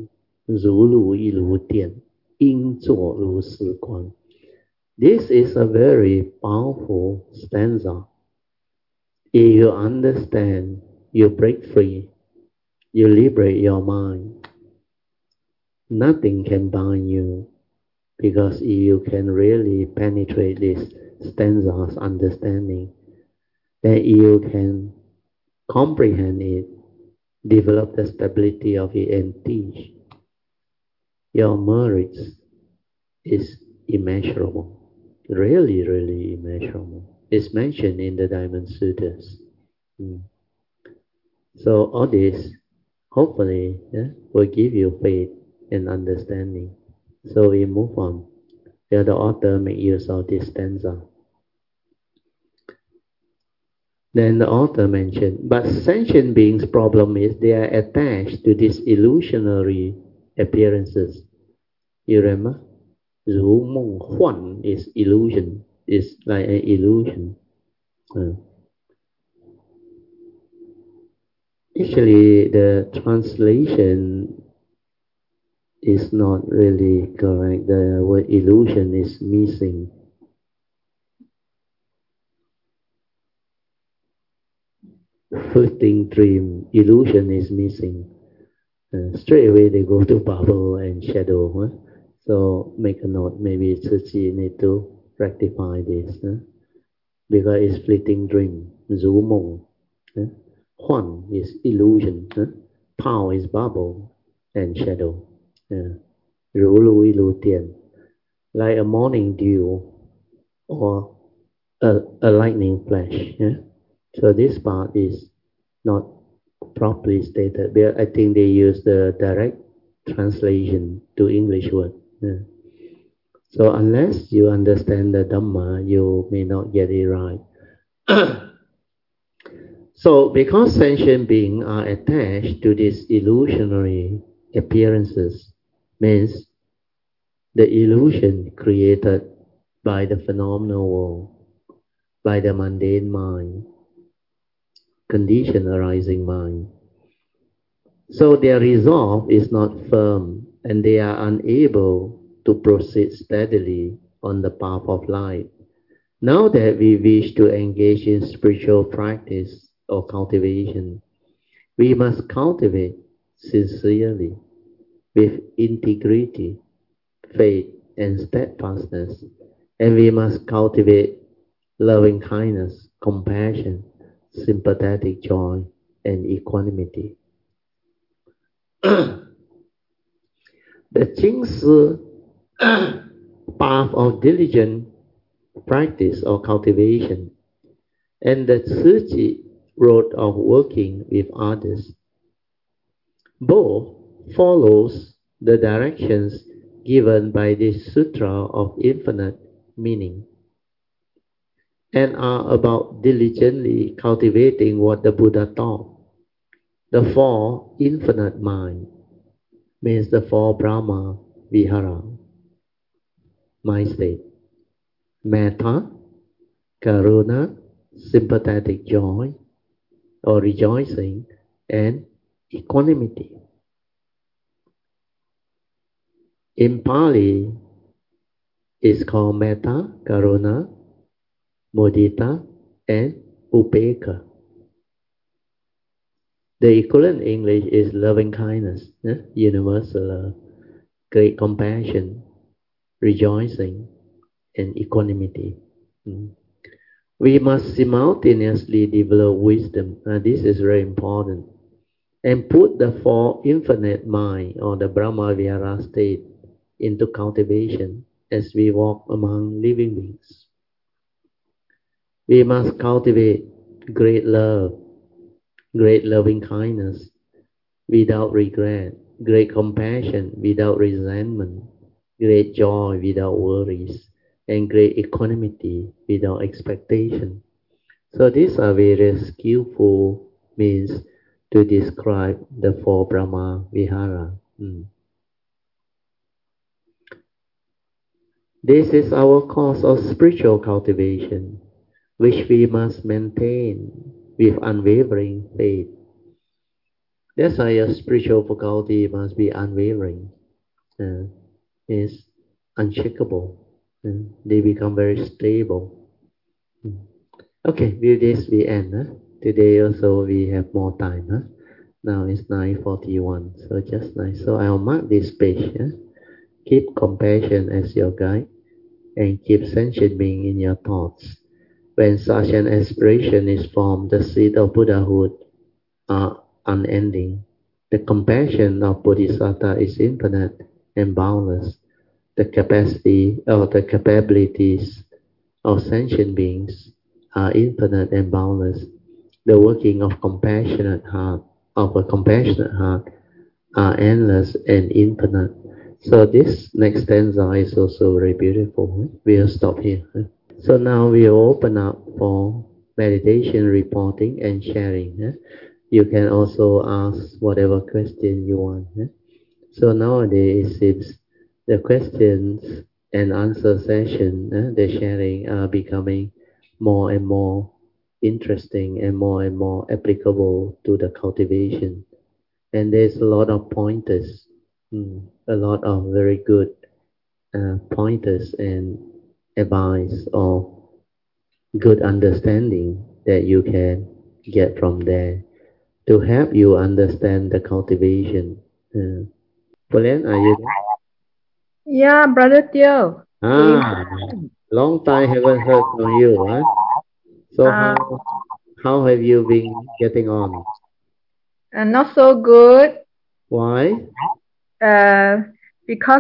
如如亦如电，应作如是观. This is a very powerful stanza. If you understand, you break free, you liberate your mind. Nothing can bind you, because if you can really penetrate this stanza's understanding, then you can comprehend it, develop the stability of it, and teach. Your merits is immeasurable, really, really immeasurable. It's mentioned in the Diamond Sutras. So all this, hopefully, will give you faith and understanding. So we move on. Where the author make use of this stanza. Then the author mentioned, but sentient beings' problem is they are attached to these illusionary appearances. You remember? Ru Meng Huan is illusion. It's like an illusion. Actually, the translation is not really correct. The word illusion is missing. Fleeting dream, illusion is missing. Straight away they go to bubble and shadow. So make a note, maybe Tzu Chi need to rectify this. Because it's fleeting dream. Zhu Meng. Huan is illusion. Pao is bubble and shadow. Ru Lu Lu Tian. Like a morning dew or a lightning flash. So this part is not properly stated. But I think they use the direct translation to English word. So unless you understand the Dhamma, you may not get it right. So because sentient beings are attached to these illusionary appearances, means the illusion created by the phenomenal world, by the mundane mind, conditioned arising mind. So their resolve is not firm, and they are unable to proceed steadily on the path of life. Now that we wish to engage in spiritual practice or cultivation, we must cultivate sincerely, with integrity, faith, and steadfastness, and we must cultivate loving kindness, compassion, sympathetic joy, and equanimity. The Jingsi path of diligent practice or cultivation, and the Tzu Chi road of working with others, both follows the directions given by this sutra of infinite meaning, and are about diligently cultivating what the Buddha taught. The four infinite mind means the four Brahma Vihara, mind state. Metta, Karuna, sympathetic joy or rejoicing, and equanimity. In Pali, it's called Metta, Karuna, Mudita, and Upekkha. The equivalent in English is loving kindness, universal love, great compassion, rejoicing, and equanimity. We must simultaneously develop wisdom, and this is very important, and put the four infinite mind or the Brahma Vihara state into cultivation as we walk among living beings. We must cultivate great love, great loving kindness without regret, great compassion without resentment, great joy without worries, and great equanimity without expectation. So these are very skillful means to describe the four Brahma Vihara. This is our course of spiritual cultivation, which we must maintain with unwavering faith. That's why your spiritual faculty must be unwavering. Is unshakable. They become very stable. Mm. Okay, with this we end. Huh? Today also we have more time. Huh? Now it's 9:41, so just nice. So I'll mark this page. Huh? Keep compassion as your guide and keep sentient being in your thoughts. When such an aspiration is formed, the seed of Buddhahood are unending. The compassion of Bodhisattva is infinite and boundless. The capacity or the capabilities of sentient beings are infinite and boundless. The working of a compassionate heart are endless and infinite. So this next stanza is also very beautiful. We'll stop here. So now we'll open up for meditation reporting and sharing. You can also ask whatever question you want. So nowadays, it's the questions and answer session, the sharing are becoming more and more interesting and more applicable to the cultivation. And there's a lot of pointers, a lot of very good pointers and advice or good understanding that you can get from there to help you understand the cultivation. Pauline, are you there? Yeah, Brother Teo. Good Ah, evening. long time haven't heard from you, huh? So Uh, how have you been getting on? Not so good. Why? Uh, because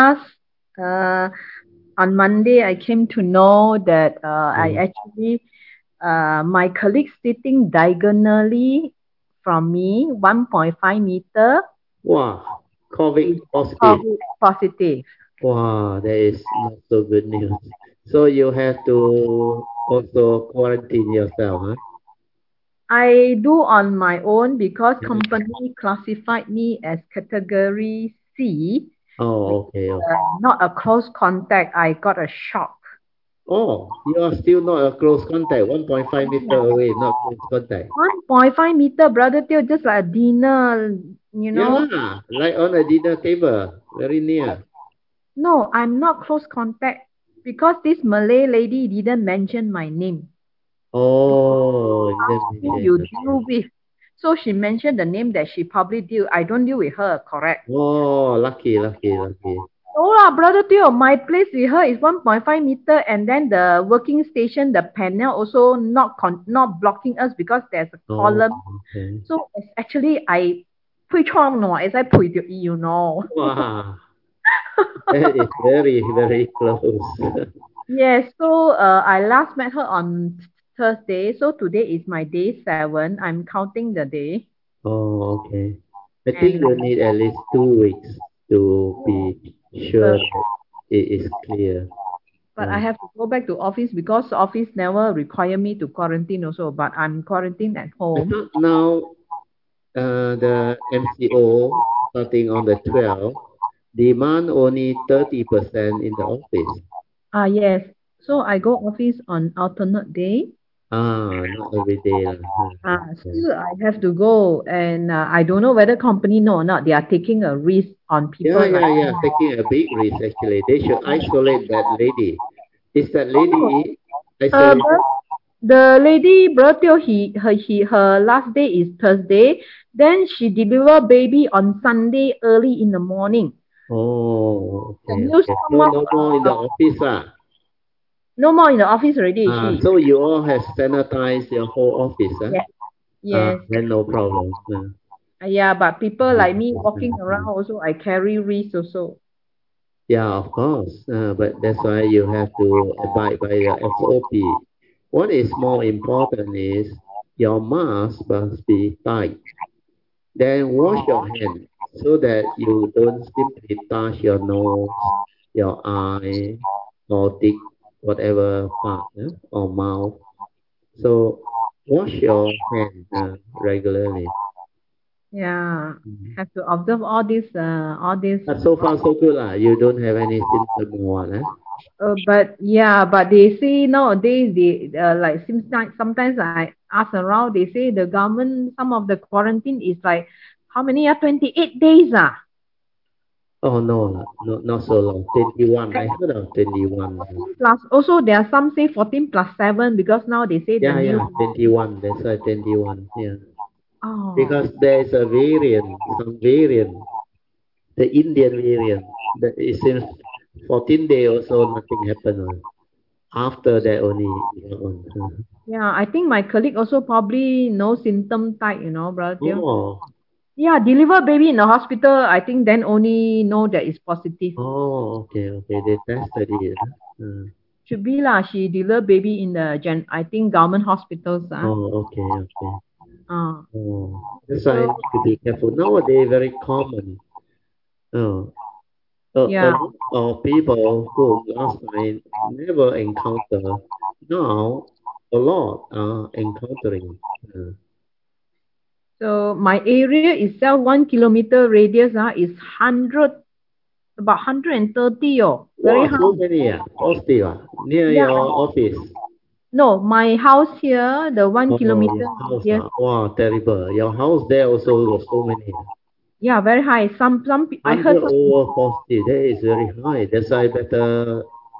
uh, on Monday I came to know that I Mm. actually my colleague sitting diagonally from me, 1.5 meter, Wow, is COVID positive. COVID positive. Wow, that is not so good news. So you have to also quarantine yourself, huh? I do on my own because Mm. company classified me as category C, which Oh, okay, okay. not a close contact. I got a shock. Oh, you are still not a close contact, 1.5 meter away, not close contact. 1.5 meter, brother Teo, just like a dinner, you Yeah know. lah, like on a dinner table, very near. No, I'm not close contact because this Malay lady didn't mention my name. Oh, you didn't Who mention. you Okay. deal with? So she mentioned the name that she probably deal. I don't deal with her, correct? Oh, lucky, lucky, lucky. Oh lah, brother Teo, my place with her is 1.5 meter, and then the working station, the panel also not blocking us because there's a Oh, column. okay. So it's actually I 配窗 as I 配到 you know. Wow, that is very, very close. Yes, so I last met her on Thursday. So today is my day 7. I'm counting the day. Oh, okay. I think And you need at least 2 weeks to be uh, sure that it is clear. but I have to go back to office because office never require me to quarantine also. But I'm quarantined at I home. thought now the MCO starting on the 12th demand only 30% in the office. Ah, yes. So I go office on alternate day. Ah, not every day lah. Okay. Still I have to go, and I don't know whether company know or not. They are taking a risk on Yeah, people like. yeah, yeah. Taking a big risk actually. They should isolate that lady. Is that Oh no, lady uh, isolated? but the lady Bertio, her last day is Thursday. Then she deliver baby on Sunday early in the morning. Oh, The okay, news okay. come So up, no more in the office lah. no more in the office already. Ah, She. so you all have sanitized your whole office, huh? Yes. Ah, Yes. then no problem. Yeah, but people like me walking around Mm. also, I carry risk also. Yeah, of course. But that's why you have to abide by the SOP. What is more important is your mask must be tight. Then wash your hand so that you don't simply touch your nose, your eye, or dick, whatever part, or mouth. So wash your hand regularly. Yeah, Mhm. have to observe all this. But so far so good lah. You don't have any symptom or what, eh? But yeah, but they say nowadays they like seems like sometimes I ask around, they say the government some of the quarantine is like How many? 28 days. Oh no, not so long. 21. I heard of 21. Plus, also there are some say 14 plus 7 because now they say the new. 21. That's why 21. Yeah. Oh. Because there is a variant, some variant, the Indian variant. That it seems 14 days also nothing happened. After that only. Yeah, I think my colleague also probably no symptom type, brother Teo. Oh. Yeah, deliver baby in the hospital, I think then only know that it's positive. Oh, okay. They tested it. Should be lah. She deliver baby in the I think government hospitals. Oh, okay. Uh, Oh, that's why I need to be careful. Nowadays, very common. Oh, a yeah. lot of people who last time never encounter, now a lot are encountering. So my area itself, 1 kilometer radius is about 130 very Wow, high. so many positive near Yeah. your office. No, my house here, the 1 kilometer Your house. radius. Wow, terrible. Your house there also got so many. Yeah, very high. Some I heard 100 over positive. That is very high. That's why better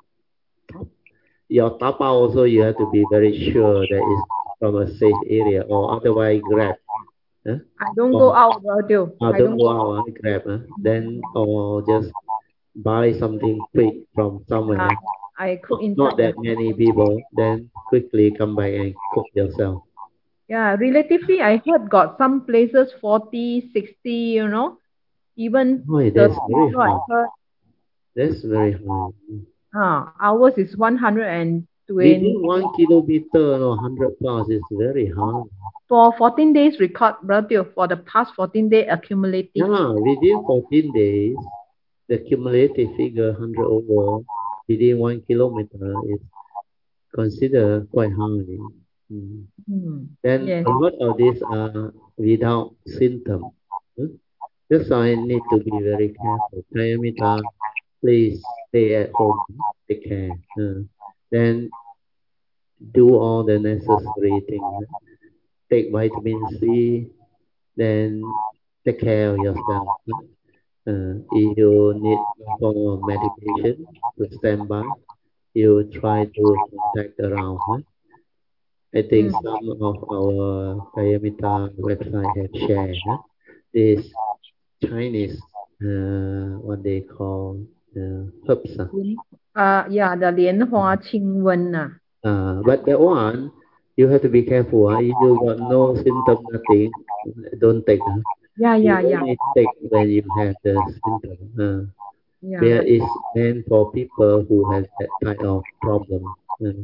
your tapa also you have to be very sure that it's from a safe area or otherwise grab. Huh? I don't go out, brother. I Don't don't go go out. out, grab. Then or just buy something quick from somewhere. I cook Not inside that many people. Then quickly come back and cook yourself. Yeah, relatively, I heard got some places 40, 60, even Oh, 30. that's very So I high. heard, That's very high. ours is 120. Within 1 kilometer, 100 plus is very high. For 14 days record, brother, for the past 14 days accumulative. Yeah, within 14 days, the cumulative figure 100 over within 1 kilometer is considered quite high. Then Yes. a lot of these are without symptom. That's why I need to be very careful. Prayamita, please stay at home, take care. Then do all the necessary things. Take vitamin C, then take care of yourself. If you need some form of medication to stand by, you try to contact around. I think some of our Payamita website have shared this Chinese, what they call herbs. Yeah, the 莲花清瘟 But that one, you have to be careful. If you got no symptom, nothing, don't take. Yeah. You only take when you have the symptom. Yeah. Where it's meant for people who have that kind of problem.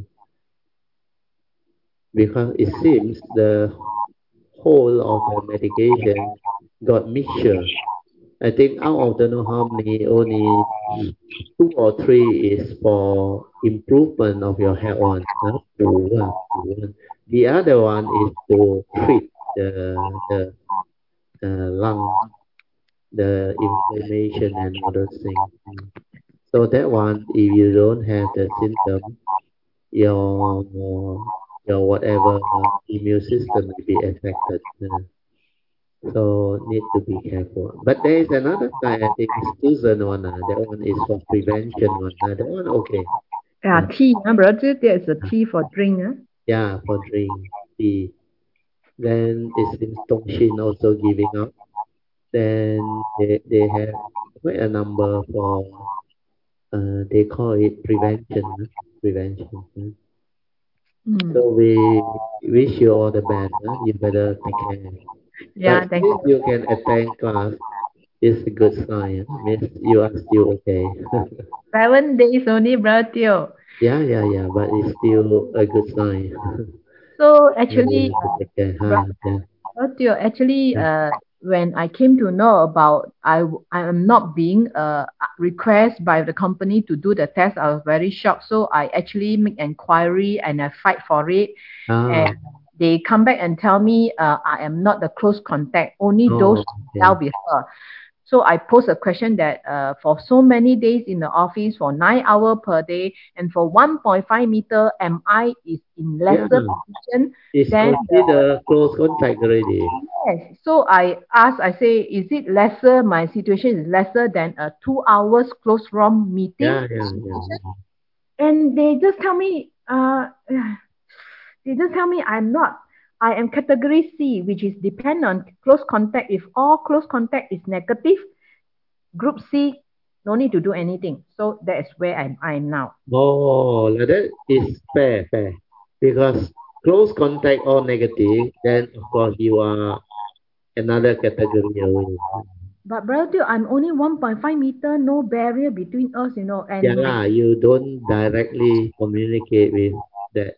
Because it seems the whole of the medication got mixture. I think out of the know how many, only 2 or 3 is for improvement of your health one. The other one is to treat the lung, the inflammation and all those things. So that one, if you don't have the symptom, your whatever immune system will be affected. So need to be careful. But there is another kind, I think, Susan one. That one is for prevention one. That one okay. Yeah, tea, brother. There's a tea for drink. Yeah, for drink tea. Then it seems Tongshin also giving up. Then they have quite a number for they call it prevention. So we wish you all the best. You better take care. Yeah, But thank if you can attend class, it's a good sign. Means you are still okay. 7 days only, brother. Yeah. But it's still a good sign. So actually, Okay. brother, actually, when I came to know about I am not being requested by the company to do the test, I was very shocked. So I actually make inquiry and I fight for it. And they come back and tell me I am not the close contact, only those who dealt with her. So I pose a question that for so many days in the office, for 9 hours per day, and for 1.5 meter, am I is in Yeah, lesser position it's than the. considered close contact already. Yes. So I asked, I say, is it lesser? My situation is lesser than a 2 hours close room meeting Yeah, yeah, situation? yeah. And they just tell me, they just tell me I'm not. I am category C, which is depend on close contact. If all close contact is negative, group C, no need to do anything. So that is where I'm now. Oh, like that is fair, fair. Because close contact or negative, then of course you are another category away. But brother, I'm only 1.5 meter, no barrier between us, Yeah, and lah, you don't directly communicate with that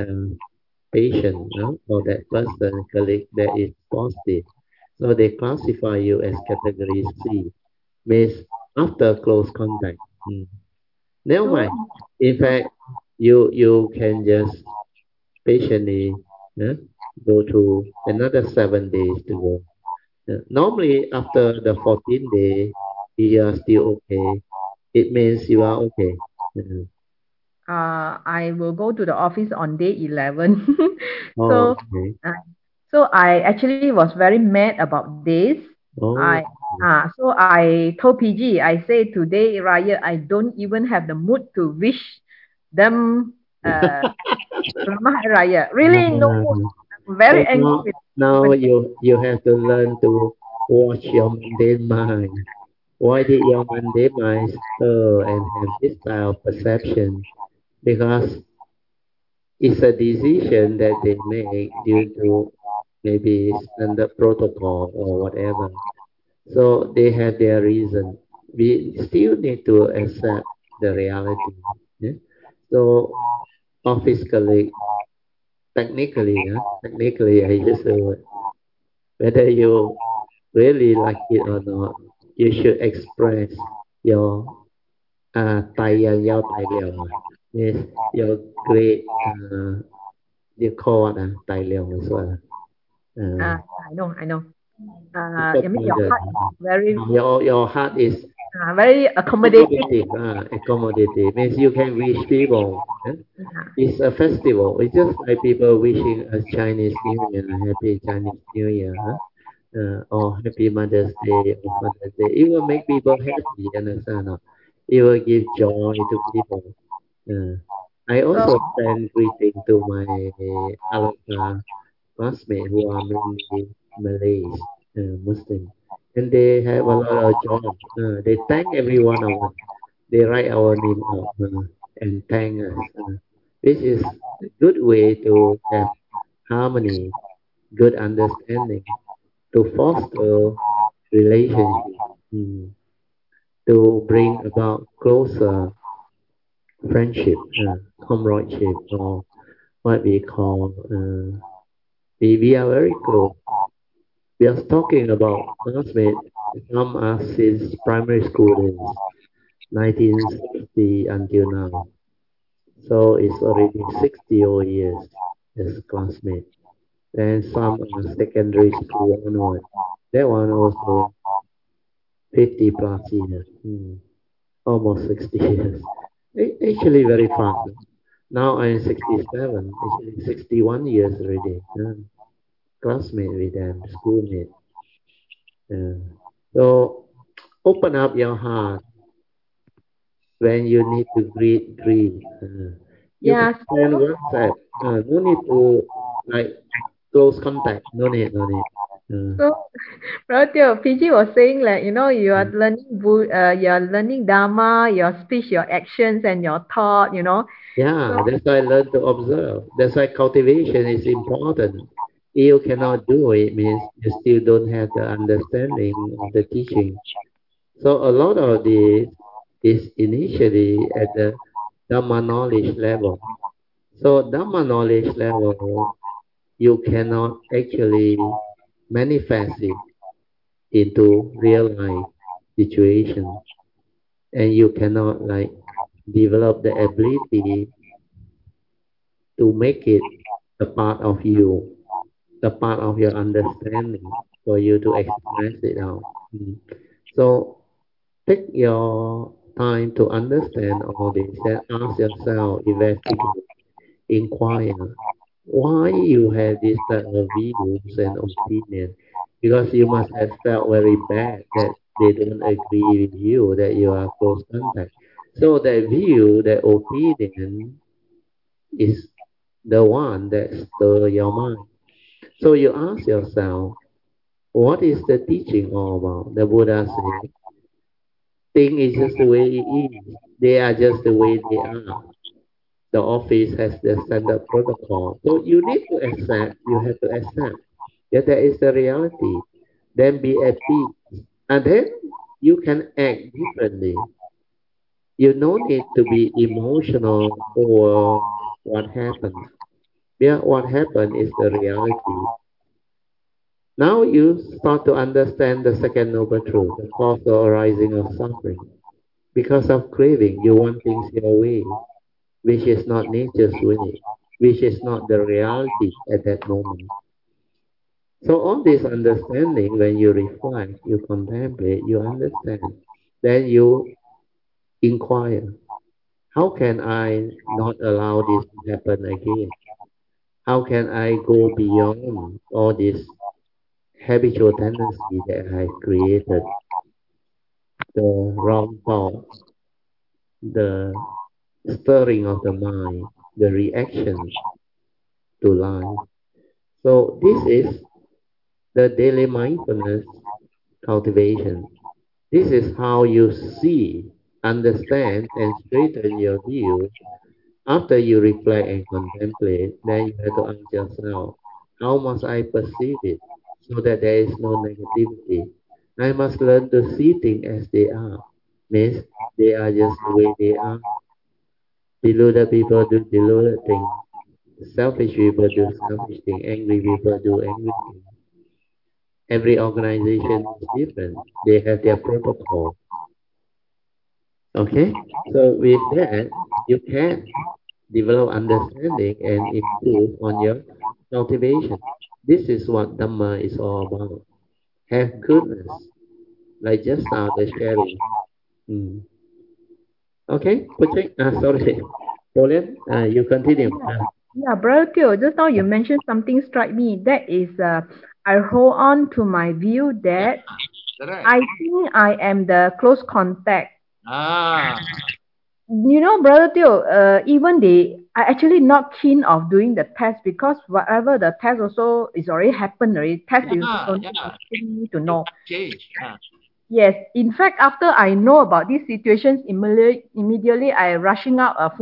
patient, no, or that person, colleague that is positive. So they classify you as category C, means after close contact. Mm. Never so mind. In fact, you can just patiently go to another 7 days to go. Normally, after the 14th day, you are still okay. It means you are okay. Uh, I will go to the office on day 11. oh, so okay. uh, so I actually was very mad about this. I Oh, so I told PG, I say today, Raya, I don't even have the mood to wish them Selamat Hari Raya. Really no mood. uh, I'm very so angry now, with the now company. you have to learn to watch your mundane mind. Why did your mundane mind stir and have this style of perception? Because it's a decision that they make due to maybe standard protocol or whatever. So they have their reason. We still need to accept the reality. Yeah? So office colleague, technically, I use the word, whether you really like it or not, you should express your tài giao tài liệu yes, your great you call what tài liệu as well. Uh, I know. I mean, your Superpower. heart is very, Your heart is very accommodating. accommodative. Accommodative means you can wish people. It's a festival. It's just like people wishing us Chinese New Year, Happy Chinese New Year, or Happy Mother's Day or Father's Day. It will make people happy, understand? Or it will give joy to people. Uh, I So, also send greeting to my Alpha classmates who are mainly Malays, Muslim, and they have a lot of joy. They thank every one of us. They write our name out and thank us. This is a good way to have harmony, good understanding, to foster relationship, mm, to bring about closer friendship, comradeship, or what we call, we are very close. We are talking about classmates, some are since primary school days, 1960 until now. So it's already 60 odd years as classmate. Then some are secondary school onward. That one also 50 plus years, almost 60 years. Actually very fast. Now I'm 67, actually 61 years already. Classmate with them, schoolmate. Uh, so open up your heart when you need to greet. You can yeah, send so, WhatsApp. No need to like close contact. No need, no need. Uh, so Brother PG was saying like, you are mm. learning you are learning Dharma, your speech, your actions, and your thought. So, Yeah, that's why I learn to observe. That's why cultivation is important. If you cannot do it, means you still don't have the understanding of the teaching. So a lot of this is initially at the Dhamma knowledge level. So Dhamma knowledge level, you cannot actually manifest it into real life situation, and you cannot like develop the ability to make it a part of you, a part of your understanding for you to express it out. Mm. So take your time to understand all this and ask yourself, investigate, inquire why you have this type of views and opinion. Because you must have felt very bad that they don't agree with you, that you are close contact. So that view, that opinion is the one that stir your mind. So you ask yourself, what is the teaching all about? The Buddha said, thing is just the way it is. They are just the way they are. The office has the standard protocol. So you need to accept, you have to accept that there is the reality. Then be at peace. And then you can act differently. You no need to be emotional over what happened. Yeah, what happened is the reality. Now you start to understand the second noble truth, the cause or arising of suffering. Because of craving, you want things your way, which is not nature's way, which is not the reality at that moment. So on this understanding, when you reflect, you contemplate, you understand, then you inquire, how can I not allow this to happen again? How can I go beyond all this habitual tendency that I created, the wrong thought, the stirring of the mind, the reaction to life? So this is the daily mindfulness cultivation. This is how you see, understand, and straighten your view. After you reflect and contemplate, then you have to ask yourself, how must I perceive it so that there is no negativity? I must learn to see things as they are. Means they are just the way they are. Deluded people do deluded things. Selfish people do selfish things. Angry people do angry things. Every organization is different. They have their protocol. Okay? So with that, you can develop understanding and improve on your cultivation. This is what Dhamma is all about. Have goodness, like just now the sharing. Mm. Okay, Puchek, sorry, Pauline, you continue. Yeah, Brother Teo, just now you mentioned something strike me. That is, I hold on to my view that Correct. I think I am the close contact. Ah, You know, Brother Teo, even they are actually not keen of doing the test because whatever the test also is already happened already. Test is only yeah. asking me to You know. can't change. Yes, in fact, after I know about these situations, immediately I rushing out a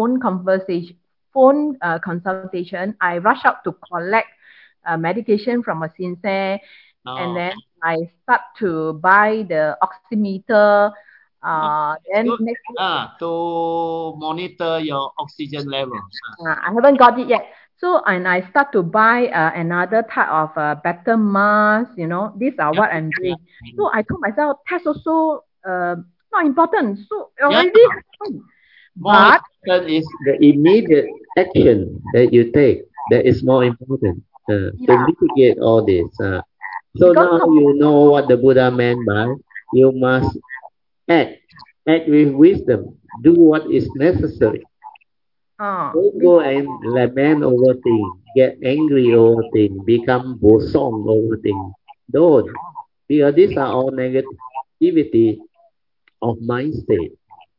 phone consultation. I rush out to collect medication from a sincere, and Oh, then I start to buy the oximeter. oh, Then good. next To monitor your oxygen level. I haven't got it yet. So, and I start to buy another type of better mask. You know, these are Yeah. what I'm doing. So I told myself, test also not important. So it Yeah. already happened. More But important is The immediate action that you take that is more important to yeah, mitigate all this. So because now you know what the Buddha meant by you must act, act with wisdom, do what is necessary. Don't be, go and lament over things, get angry over things, become bosong over things. Don't, because these are all negativity of mind state.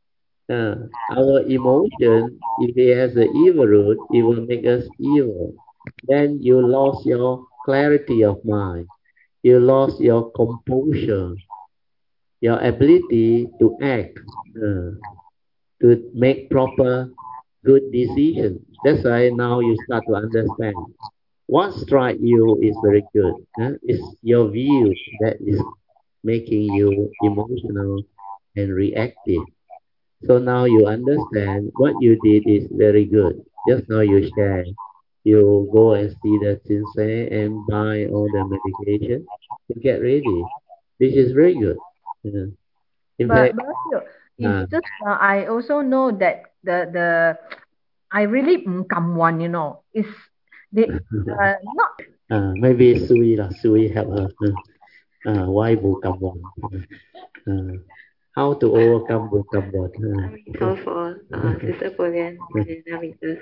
Our emotion, if it has an evil root, it will make us evil. Then you lost your clarity of mind. You lost your composure, your ability to act, uh, to make proper, good decisions. That's why now you start to understand. What strike you is very good. It's your view that is making you emotional and reactive. So now you understand what you did is very good. Just now you share. You go and see the sensei and buy all the medication to get ready. This is very good. Yeah. In fact, but still, it's uh, just I also know that the I really come one. You know, is they not maybe Sui lah, Sui help her. Why Bukam one? How to overcome Kamwat? So for Sister Pauline and Namitas,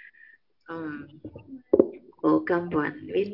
overcome one means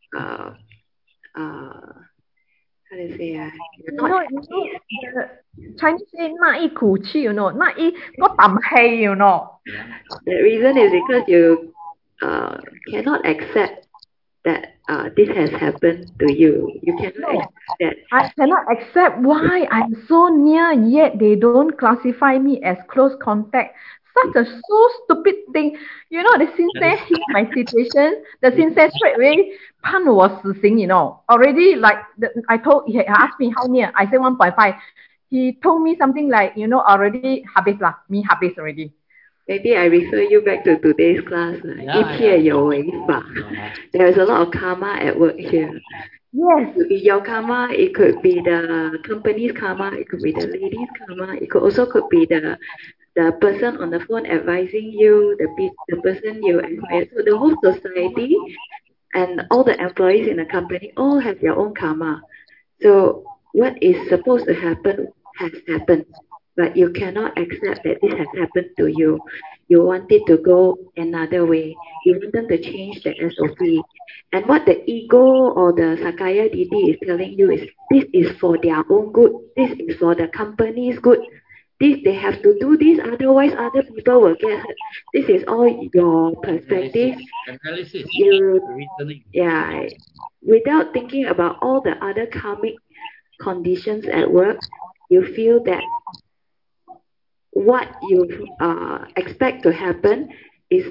how to say you're not Chinese say 那一口气 那一个啖气 The reason is because you cannot accept that this has happened to you. You cannot accept that. I cannot accept why I'm so near yet they don't classify me as close contact. Such a so stupid thing. You know, the Sincere hear my situation, the Sincere straight away 判我死刑, Already like, he asked me how near. I said 1.5. He told me something like, already habis lah. Me habis already. Maybe I refer you back to today's class. 一切有为法. There's a lot of karma at work here. Yes. Your karma, it could be the company's karma, it could be the lady's karma, it could be the person on the phone advising you, the person you admire. So the whole society and all the employees in the company all have their own karma. So what is supposed to happen has happened, but you cannot accept that this has happened to you. You want it to go another way. You want them to change the SOP. And what the ego or the Sakaya Didi is telling you is this is for their own good. This is for the company's good. They have to do this, otherwise other people will get hurt. This is all your perspective. Analysis. Without thinking about all the other karmic conditions at work, you feel that what you expect to happen is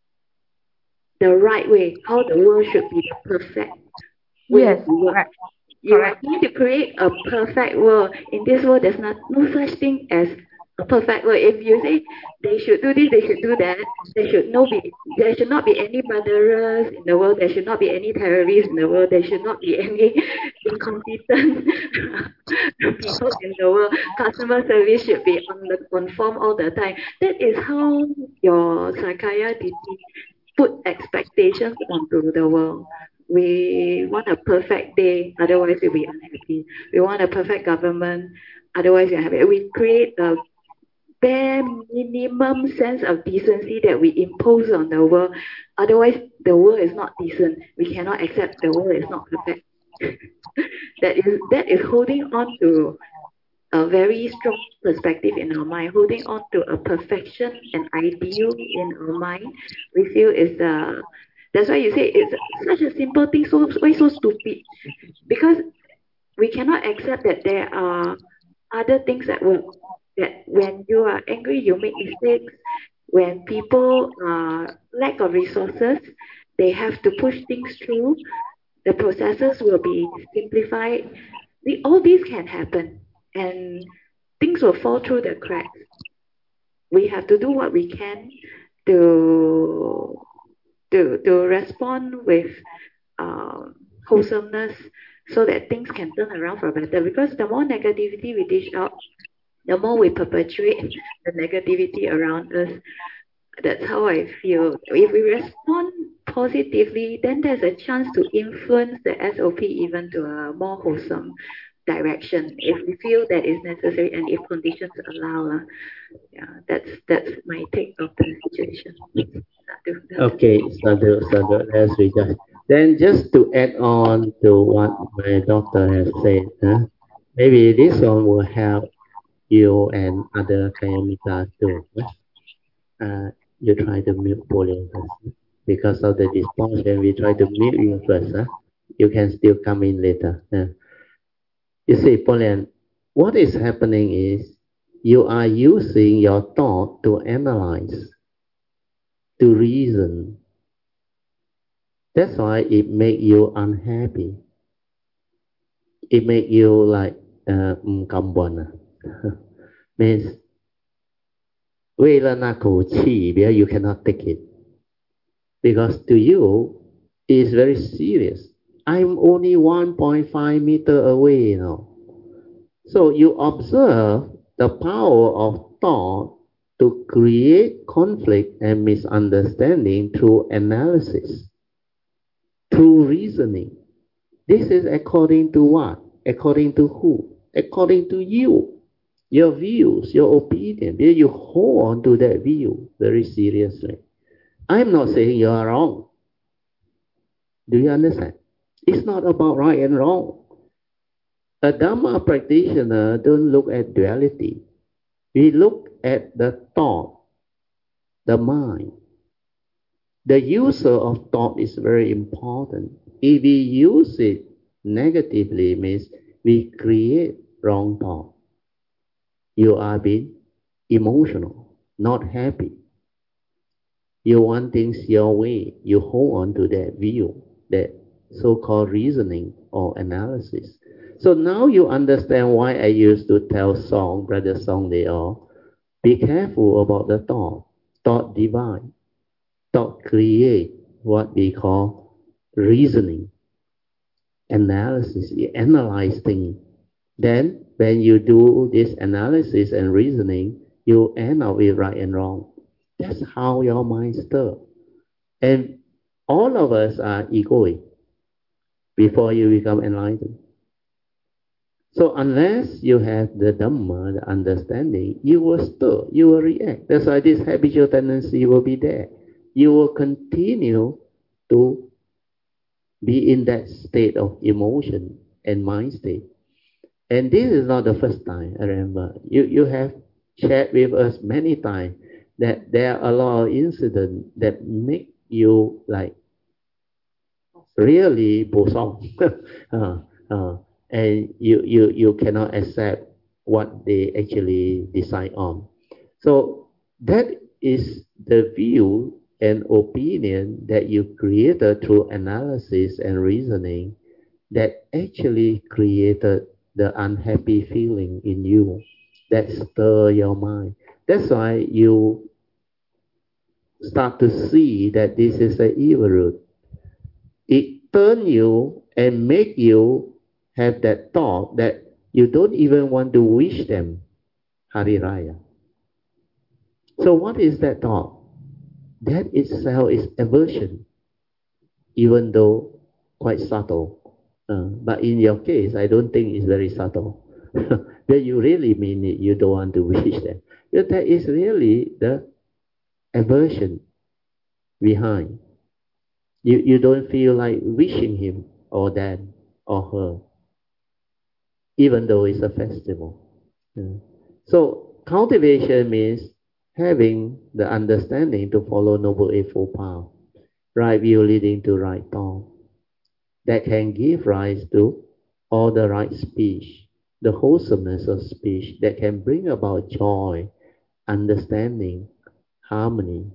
the right way, how the world should be the perfect way. Yes, correct. You are going to create a perfect world. In this world, there's no such thing as a perfect world. If you say they should do this, they should do that, there should not be any murderers in the world, there should not be any terrorists in the world, there should not be any incompetent people in the world. Customer service should be on form all the time. That is how your Sakaya Didi put expectations onto the world. We want a perfect day, otherwise we'll be unhappy. We want a perfect government, otherwise we're unhappy. We create a bare minimum sense of decency that we impose on the world. Otherwise, the world is not decent. We cannot accept the world is not perfect. That is holding on to a very strong perspective in our mind, holding on to a perfection and ideal in our mind. We feel is that's why you say it's such a simple thing, why so stupid? Because we cannot accept that there are other things at work. That when you are angry, you make mistakes. When people lack of resources, they have to push things through. The processes will be simplified. All these can happen, and things will fall through the cracks. We have to do what we can to respond with wholesomeness so that things can turn around for better. Because the more negativity we dish out, the more we perpetuate the negativity around us. That's how I feel. If we respond positively, then there's a chance to influence the SOP even to a more wholesome direction if we feel that is necessary and if conditions allow. That's my take of the situation. Okay, Sadhu, that's Rija. Then just to add on to what my doctor has said, maybe this one will help you and other Kayamitas too. You try to mute Pauline first. Because of the response, when we try to mute you first, you can still come in later. You see, Pauline, what is happening is you are using your thought to analyze, to reason. That's why it make you unhappy. It make you like Kambwana. Means 为了那口气 because you cannot take it. Because to you, it's very serious. I'm only 1.5 meter away now. So you observe the power of thought to create conflict and misunderstanding through analysis, through reasoning. This is according to what? According to who? according to you, your views, your opinion. You hold on to that view very seriously. I'm not saying you are wrong. Do you understand? It's not about right and wrong. A Dhamma practitioner don't look at duality. We look at the thought, the mind. The user of thought is very important. If we use it negatively, means we create wrong thought. You are being emotional, not happy. You want things your way. You hold on to that view, that so-called reasoning or analysis. So now you understand why I used to tell Song, Brother Song, they all, be careful about the thought. Thought divide. Thought create what we call reasoning, analysis. You analyze things. Then when you do this analysis and reasoning, you end up with right and wrong. That's how your mind stirs. And all of us are egoic before you become enlightened. So unless you have the Dhamma, the understanding, you will stir, you will react. That's why this habitual tendency will be there. You will continue to be in that state of emotion and mind state. And this is not the first time, I remember. You have shared with us many times that there are a lot of incidents that make you like really bosong. And you cannot accept what they actually decide on. So that is the view and opinion that you created through analysis and reasoning that actually created the unhappy feeling in you that stir your mind. That's why you start to see that this is an evil root. It turn you and make you have that thought that you don't even want to wish them Hari Raya. So what is that thought? That itself is aversion, even though quite subtle. But in your case, I don't think it's very subtle. That you really mean it, you don't want to wish them. But that is really the aversion behind. You don't feel like wishing him or them or her, even though it's a festival. So cultivation means having the understanding to follow Noble Eightfold Path, right view leading to right thought, that can give rise to all the right speech, the wholesomeness of speech that can bring about joy, understanding, harmony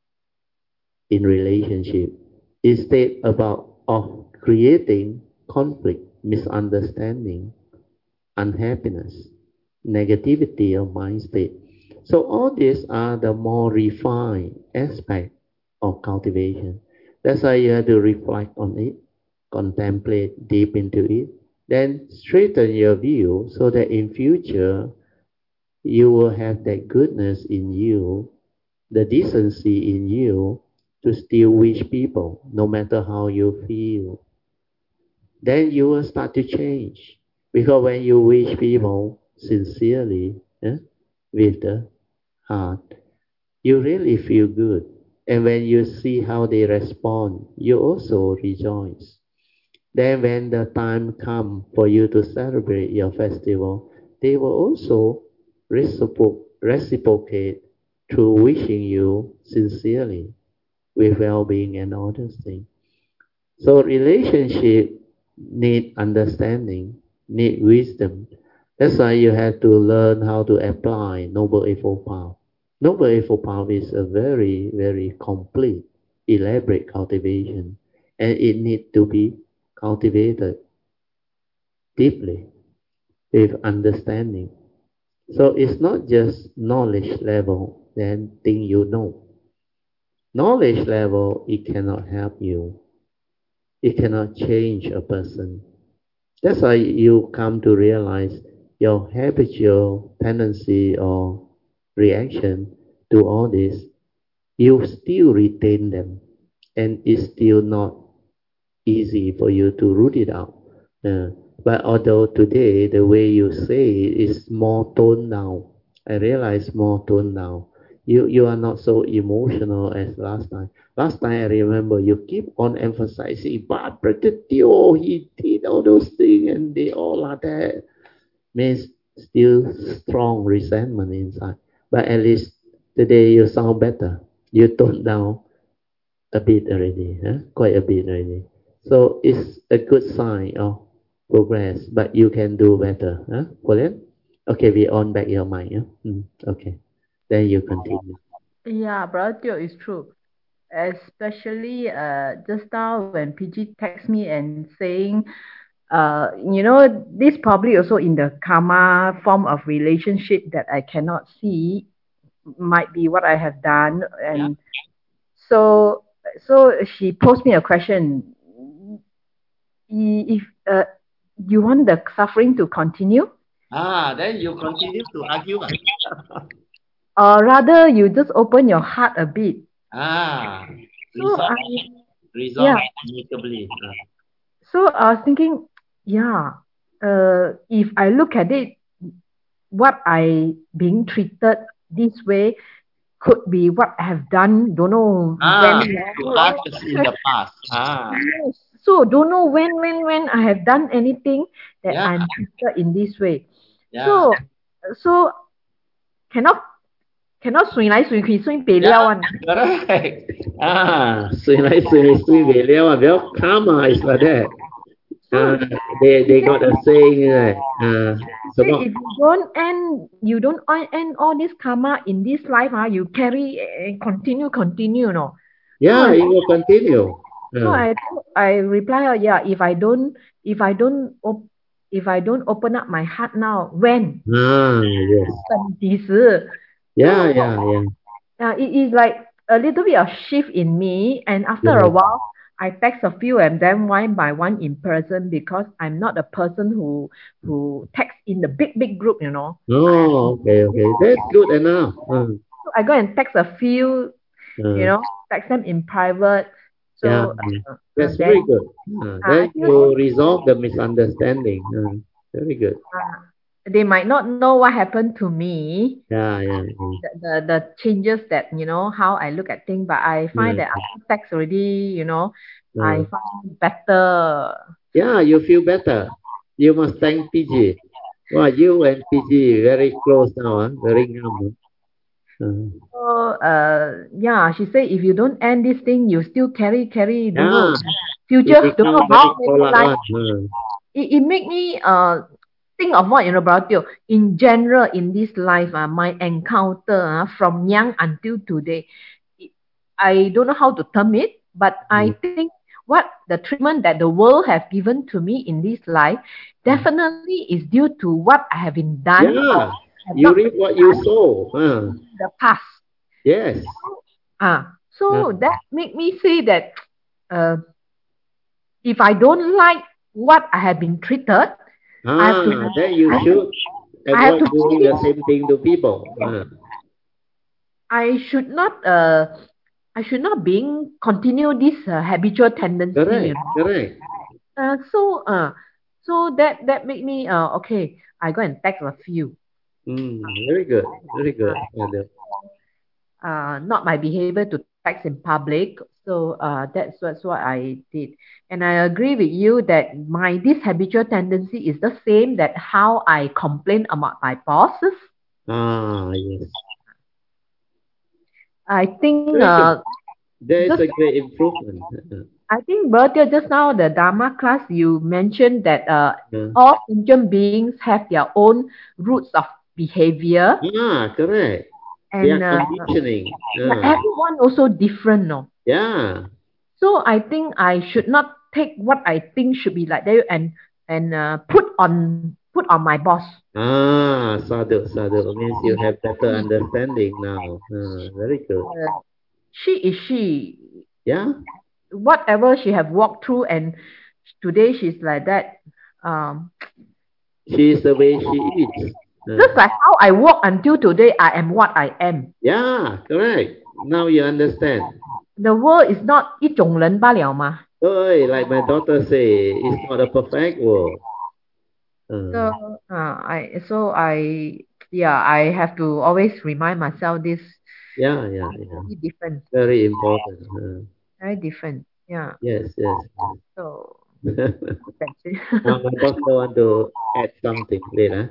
in relationship, instead of creating conflict, misunderstanding, unhappiness, negativity of mind state. So all these are the more refined aspect of cultivation. That's why you have to reflect on it, contemplate deep into it, then straighten your view so that in future you will have that goodness in you, the decency in you to still wish people, no matter how you feel. Then you will start to change. Because when you wish people sincerely, with the heart, you really feel good. And when you see how they respond, you also rejoice. Then when the time comes for you to celebrate your festival, they will also reciprocate through wishing you sincerely with well-being and all those things. So relationship need understanding, need wisdom. That's why you have to learn how to apply Noble Eightfold Path. Noble Eightfold Path is a very, very complete, elaborate cultivation, and it needs to be cultivated deeply with understanding. So it's not just knowledge level, then thing you know. Knowledge level, it cannot help you. It cannot change a person. That's why you come to realize your habitual tendency or reaction to all this, you still retain them, and it's still not easy for you to root it out. But although today the way you say it is more toned down, I realize more toned down. You are not so emotional as last time. Last time I remember you keep on emphasizing, but Brother Teo, he did all those things and they all are there. Means still strong resentment inside. But at least today you sound better. You toned down a bit already, huh? Quite a bit already. So it's a good sign of progress, but you can do better, huh? Pauline? Okay, we on back your mic, yeah? Okay, then you continue. Yeah, Brother Teo is true. Especially just now when PG text me and saying, this probably also in the karma form of relationship that I cannot see might be what I have done. Yeah. And so she posed me a question. If you want the suffering to continue, Then you continue to argue. or rather you just open your heart a bit. So Resolve, I resolve yeah. amicably. So I was thinking, yeah, if I look at it, what I being treated this way could be what I have done. Don't know when. To us is in the past. Yes. So don't know when I have done anything that Yeah, I'm treated in this way. yeah, So cannot cannot 水来水去水北 yeah, 了 one. correct. 水了啊, well, karma is like that. So They got a saying, right? say Some if you don't end all this karma in this life, you carry and continue, no. yeah, So it will continue. so I reply her, yeah, if I don't if I don't open up my heart now, when? Yes. 等几时? Yeah, So yeah. it is like a little bit of shift in me, and after a Yeah. while I text a few and then one by one in person because I'm not a person who texts in the big group, Oh, okay. That's good enough. So I go and text a few, Uh, text them in private. yeah, So that's very then good. I Then feel you resolve the misunderstanding. Very good. they might not know what happened to me, Yeah. the changes that, how I look at things, but I find Yeah. that after text already, I Uh, find better. yeah, you feel better. You must thank PG. Well, you and PG very close now, very ngam. So yeah, she said if you don't end this thing, you still carry, don't know, Yeah, you future, don't become know very how many polite lives. one. It make me think of what, Brother Teo, in general in this life, my encounter from young until today, it- I don't know how to term it, but I think what the treatment that the world have given to me in this life definitely is due to what I have been done or Yeah, have you not reap been what you done sow. in the past. Yes. So that make me say that uh, if I don't like what I have been treated, I have to Then you should I have avoid to doing change. the same thing to people. I should not being continue this habitual tendency. Correct. So that made me okay. I go and text a few. Very good. Not my behavior to text in public. So that's what I did, and I agree with you that my this habitual tendency is the same that how I complain about my bosses. Yes. I think Very good. There is just a great improvement. I think Bertie, just now the Dharma class you mentioned that Uh, all sentient beings have their own roots of behavior, Correct. They are and conditioning. everyone also different, no. Yeah. So I think I should not take what I think should be like that and put on my boss. Sadhu. Means you have better understanding now. Very good. She is she. Yeah. Whatever she have walked through, and today she's like that. Um, She is the way she is. just like how I walk until today, I am what I am. Yeah, correct. Now you understand. The world is not 一种人罢了嘛。 Like my daughter say, it's not a perfect world. I have to always remind myself this yeah. very different, Very important. very different. Yeah. Yes. So Now that's it. my doctor want to add something later.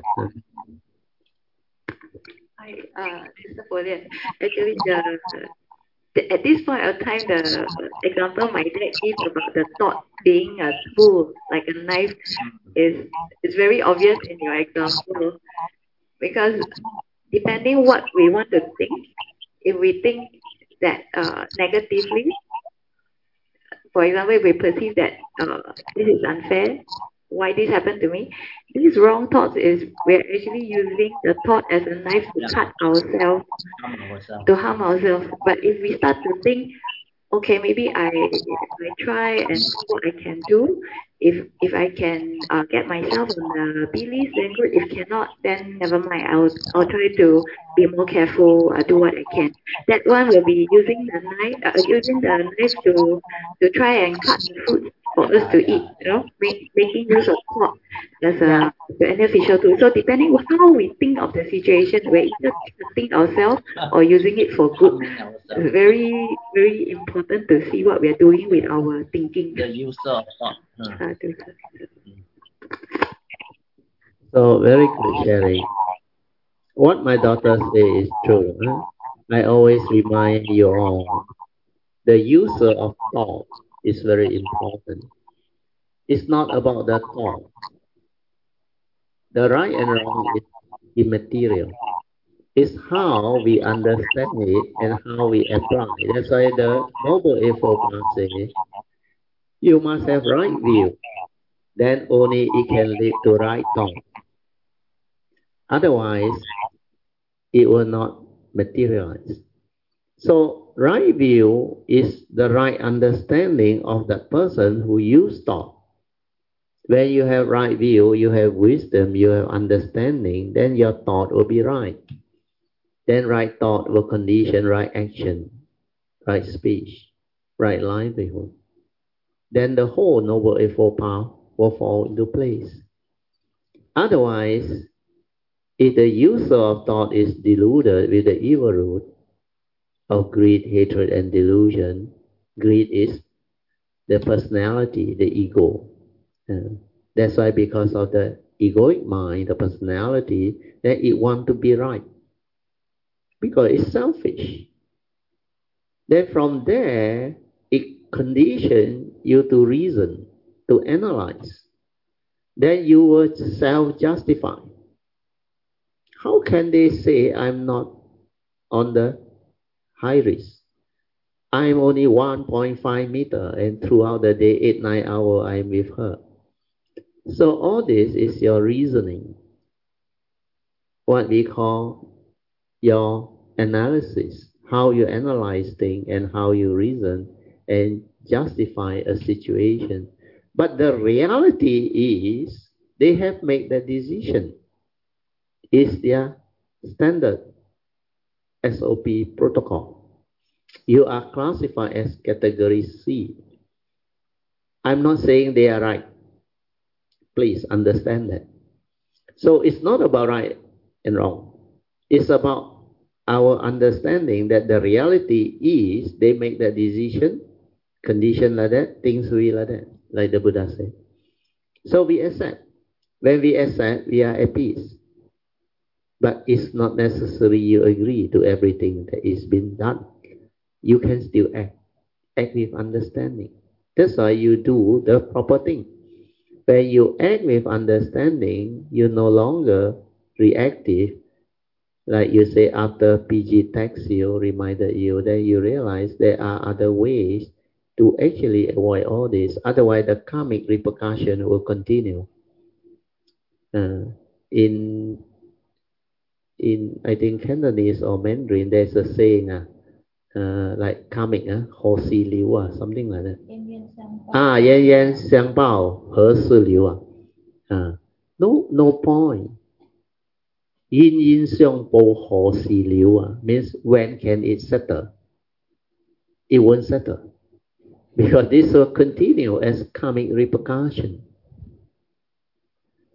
Hi, Mr. Polian. Actually, at this point of time, the example my dad gave about the thought being a tool, like a knife, is very obvious in your example, because depending what we want to think, if we think that negatively, for example, if we perceive that this is unfair, why this happened to me, these wrong thoughts is we're actually using the thought as a knife to cut ourselves, to harm ourselves. But if we start to think, okay, maybe I try and see what I can do. If I can get myself on the B list, then good. If cannot, then never mind. I'll try to be more careful. Do what I can. That one will be using the knife, to try and cut the fruit for us to eat. Making use of thought as Yeah. a beneficial tool. So depending on how we think of the situation, we're either cutting ourselves or using it for good. It's very, very important to see what we are doing with our thinking. The user of thought. So very good sharing. What my daughter say is true. I always remind you all, the user of thought is very important. It's not about the thought. The right and wrong is immaterial. It's how we understand it and how we apply. That's why the Noble Eightfold Path say, you must have right view. Then only it can lead to right thought. Otherwise, it will not materialize. So, right view is the right understanding of that person who used thought. When you have right view, you have wisdom, you have understanding, then your thought will be right. Then right thought will condition right action, right speech, right livelihood. Then the whole Noble Eightfold Path will fall into place. Otherwise, if the user of thought is deluded with the evil root of greed, hatred, and delusion, greed is the personality, the ego. That's why because of the egoic mind, the personality, that it wants to be right. Because it's selfish. Then from there, it conditions you to reason, to analyze. Then you will self-justify. How can they say I'm not on the high risk? I'm only 1.5 meter and throughout the day, 8-9 hours, I'm with her. So all this is your reasoning, what we call your analysis, how you analyze things and how you reason and justify a situation. But the reality is they have made the decision. It's their standard SOP protocol. You are classified as category C. I'm not saying they are right. Please understand that. So it's not about right and wrong. It's about our understanding that the reality is they make that decision, condition like that, things will be like that, like the Buddha said. So we accept. When we accept, we are at peace. But it's not necessary you agree to everything that is being done. You can still act with understanding. That's why you do the proper thing. When you act with understanding, you're no longer reactive. Like you say, after PG text you, reminded you, then you realize there are other ways to actually avoid all this. Otherwise, the karmic repercussion will continue. In I think Cantonese or Mandarin, there's a saying, like karmic, 何时了 something like that. 冤冤相报何时了 no point. 冤冤相報何時了 means when can it settle? It won't settle. Because this will continue as karmic repercussion.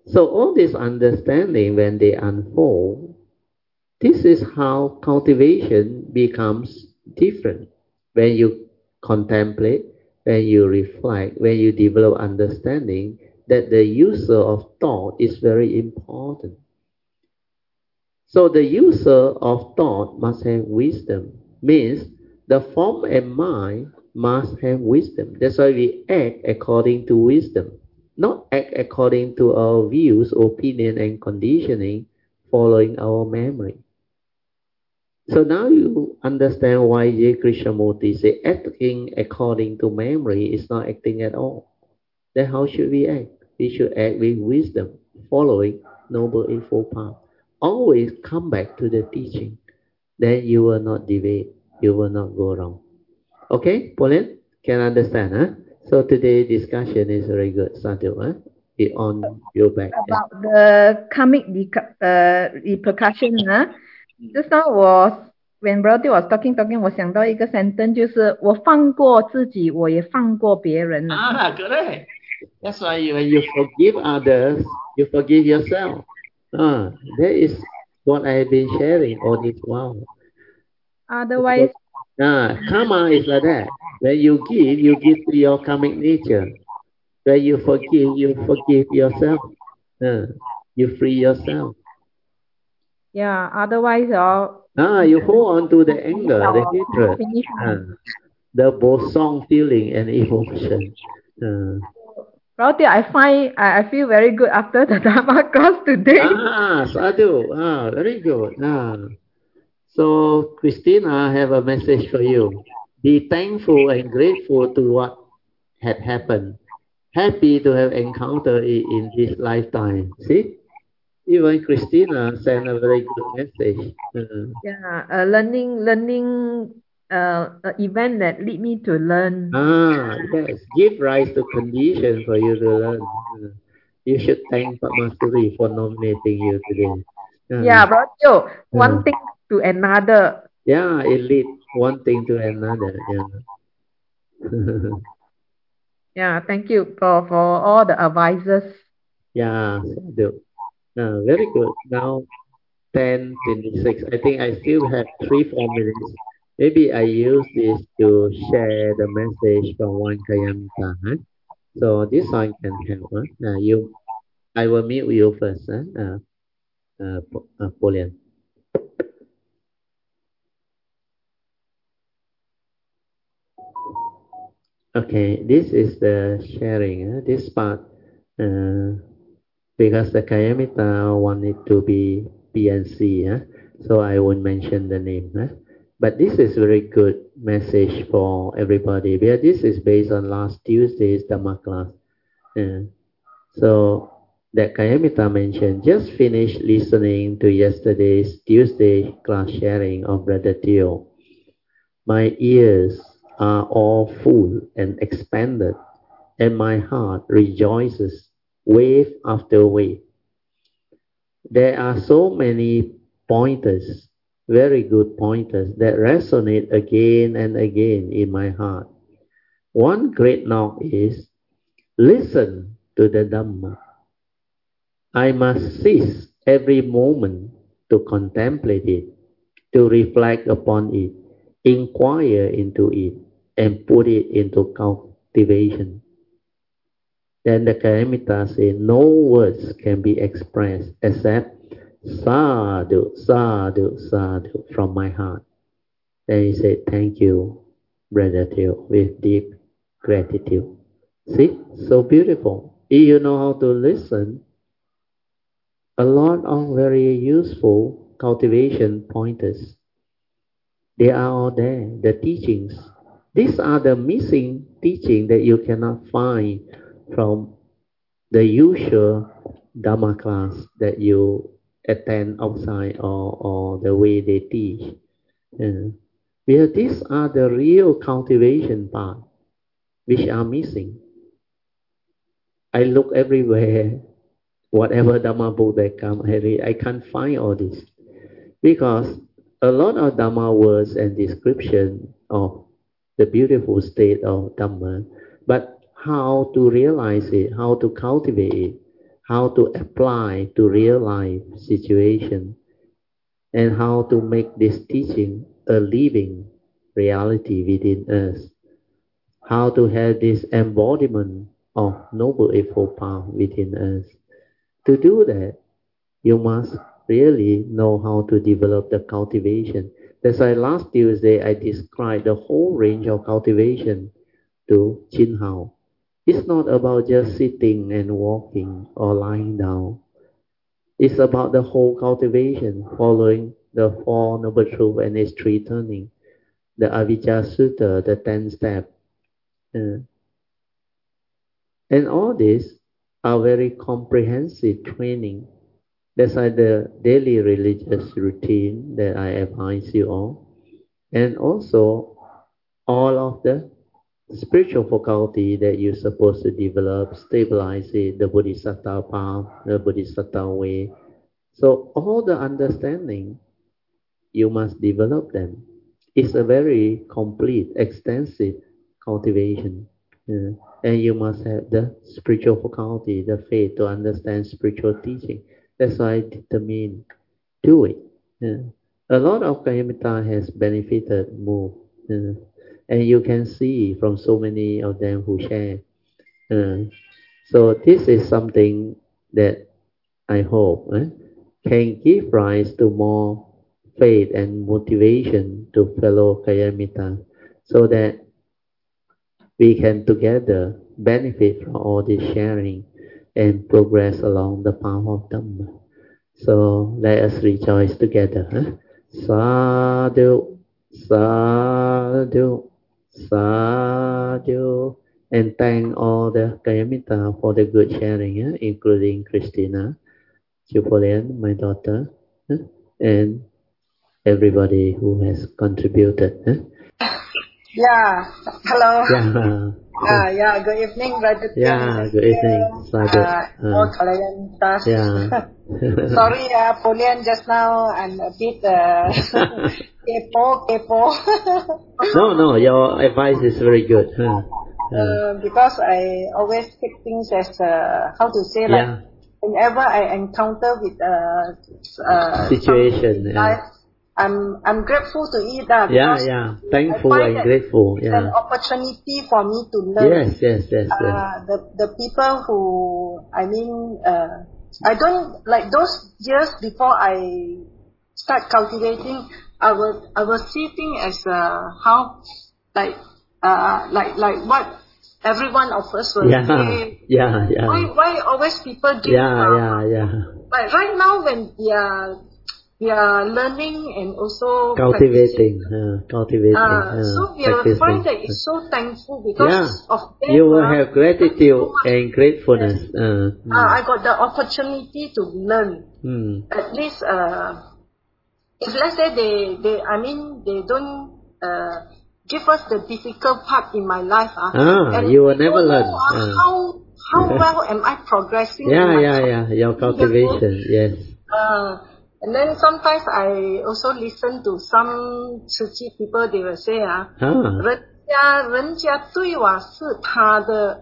So all this understanding, when they unfold, this is how cultivation becomes different. When you contemplate, when you reflect, when you develop understanding that the user of thought is very important. So the user of thought must have wisdom, means the form and mind must have wisdom. That's why we act according to wisdom, not act according to our views, opinion, and conditioning, following our memory. So now you understand why J. Krishnamurti say acting according to memory is not acting at all. Then how should we act? We should act with wisdom, following Noble Eightfold Path. Always come back to the teaching. Then you will not deviate. You will not go wrong. Okay, Pauline? Can understand, huh? So today's discussion is very good. Sadhu, huh? Be on your back. About the karmic repercussion, just now was when Brother was talking, 我想到一个 sentence 就是我放过自己，我也放过别人了。 Correct. That's why when you forgive others, you forgive yourself. That is what I have been sharing all this while. Otherwise, karma is like that. When you give to your karmic nature. When you forgive yourself. You free yourself. Yeah, otherwise, you hold on to the anger, the hatred, the boson feeling and emotion. Brother, I feel very good after the Dharma class today. Sadhu, very good. So Christina, I have a message for you. Be thankful and grateful to what had happened. Happy to have encountered it in this lifetime. See? Even Christina sent a very good message. Yeah, a learning event that lead me to learn. Yes. Give rise to conditions for you to learn. You should thank Padmasuri for nominating you today. Yeah, Brother, one thing to another. Yeah, it leads one thing to another. Yeah. Yeah, thank you for all the advices. Yeah, very good. Now 10:26. I think I still have 3-4 minutes. Maybe I use this to share the message from one Kayamita. So this one can help. I will mute you first. Pauline. Okay, this is the sharing. This part, because the Kayamita wanted to be PNC, so I won't mention the name. But this is very good message for everybody, because this is based on last Tuesday's Dhamma class. So that Kayamita mentioned, just finished listening to yesterday's Tuesday class sharing of Brother Theo. My ears are all full and expanded, and my heart rejoices wave after wave. There are so many pointers, very good pointers, that resonate again and again in my heart. One great knock is, listen to the Dhamma. I must seize every moment to contemplate it, to reflect upon it, inquire into it, and put it into cultivation. Then the Kayamita says, no words can be expressed except sadhu, sadhu, sadhu from my heart. Then he said, thank you, Brother Theo, with deep gratitude. See, so beautiful. If you know how to listen, a lot of very useful cultivation pointers. They are all there, the teachings. These are the missing teaching that you cannot find from the usual Dhamma class that you attend outside or the way they teach. Because these are the real cultivation part which are missing. I look everywhere, whatever Dhamma book that come, I read, I can't find all this. Because a lot of Dhamma words and description of the beautiful state of Dhamma, but how to realize it, how to cultivate it, how to apply to real life situation, and how to make this teaching a living reality within us, how to have this embodiment of Noble Eightfold Path within us. To do that, you must really know how to develop the cultivation. That's why last Tuesday I described the whole range of cultivation to Chin Hao. It's not about just sitting and walking or lying down. It's about the whole cultivation, following the Four Noble Truths and its three turning, the Avijja Sutta, the 10 steps. And all these are very comprehensive training. That's why the daily religious routine that I advise you all. And also all of the spiritual faculty that you're supposed to develop, stabilize it, the Bodhisattva path, the Bodhisattva way. So all the understanding, you must develop them. It's a very complete, extensive cultivation. And you must have the spiritual faculty, the faith to understand spiritual teaching. That's why I determine do it. A lot of Kalyamita has benefited more. And you can see from so many of them who share. So this is something that I hope can give rise to more faith and motivation to fellow Kalyamita, so that we can together benefit from all this sharing and progress along the path of Dhamma. So let us rejoice together. Sadhu, sadhu, sadhu. And thank all the Kalyamita for the good sharing, including Christina, Chupolian, my daughter, and everybody who has contributed. Yeah, hello. Yeah. Good evening, Brother. Yeah, good evening, Sadhu. All Kalyanitas. Yeah. Sorry, Polian, just now I'm a bit kepo. No, your advice is very good. Because I always take things as how to say, like whenever I encounter with situation. Life, I'm grateful to it because thankful and grateful. It's an opportunity for me to learn. Yes. The people who I don't like those years before I start cultivating. I was see things as how like what every one of us will say. Why always people give But right now when we are learning and also cultivating. So we are find that it's so thankful because of them. You will have gratitude and gratefulness. I got the opportunity to learn. At least if let's say they don't give us the difficult part in my life. And you will never learn. How well am I progressing? Your cultivation. Yes. And then sometimes I also listen to some Tzu Chi people, they will say, 人家对我是他的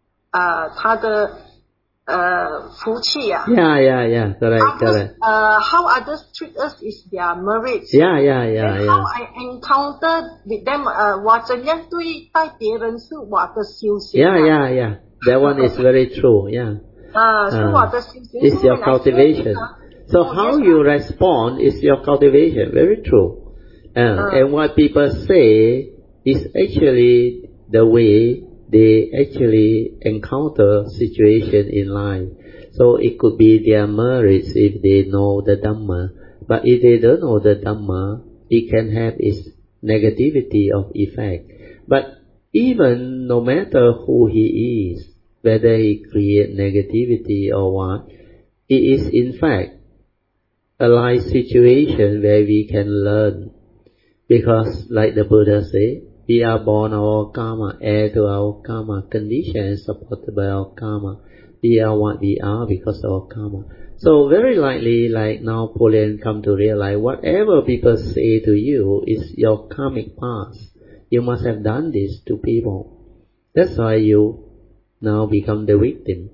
福气啊。 Correct. How others treat us is their merit. And how I encounter with them, 我怎样对待别人是我的修行。 That one is very true. 是我的修行。 It's your cultivation. So how you respond is your cultivation. Very true. And what people say is actually the way they actually encounter situation in life. So it could be their merits if they know the Dhamma. But if they don't know the Dhamma, it can have its negativity of effect. But even no matter who he is, whether he create negativity or what, it is in fact a life situation where we can learn. Because like the Buddha said, we are born our karma, heir to our karma, conditioned and supported by our karma. We are what we are because of our karma. So very likely, like now Pauline come to realize, whatever people say to you is your karmic past. You must have done this to people. That's why you now become the victim.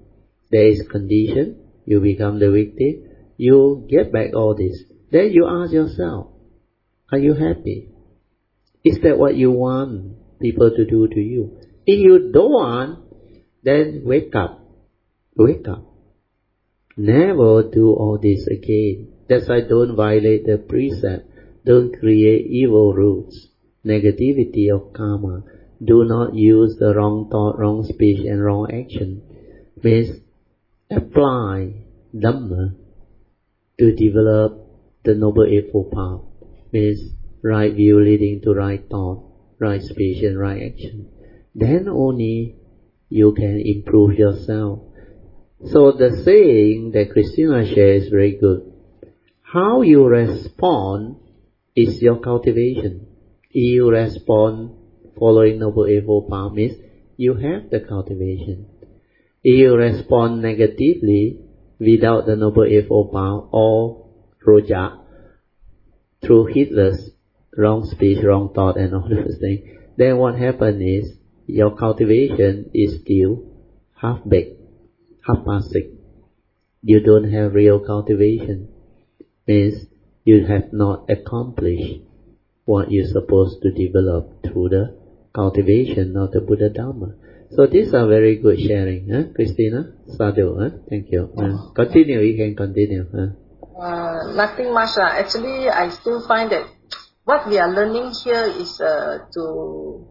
There is condition, you become the victim, you get back all this. Then you ask yourself, are you happy? Is that what you want people to do to you? If you don't want, then wake up. Wake up. Never do all this again. That's why don't violate the precept. Don't create evil roots. Negativity of karma. Do not use the wrong thought, wrong speech, and wrong action. Means apply Dhamma to develop the Noble Eightfold Path. Means right view leading to right thought, right speech, and right action. Then only you can improve yourself. So the saying that Christina shares is very good. How you respond is your cultivation. If you respond following Noble Eightfold Path, means you have the cultivation. If you respond negatively without the Noble Eightfold Path or Roja, through heedless, wrong speech, wrong thought, and all those things, then what happens is your cultivation is still half-baked, half-basic. You don't have real cultivation. Means you have not accomplished what you're supposed to develop through the cultivation of the Buddha Dhamma. So these are very good sharing, Christina? Sadhu, thank you. Continue, you can continue. Nothing much. Actually, I still find that what we are learning here is to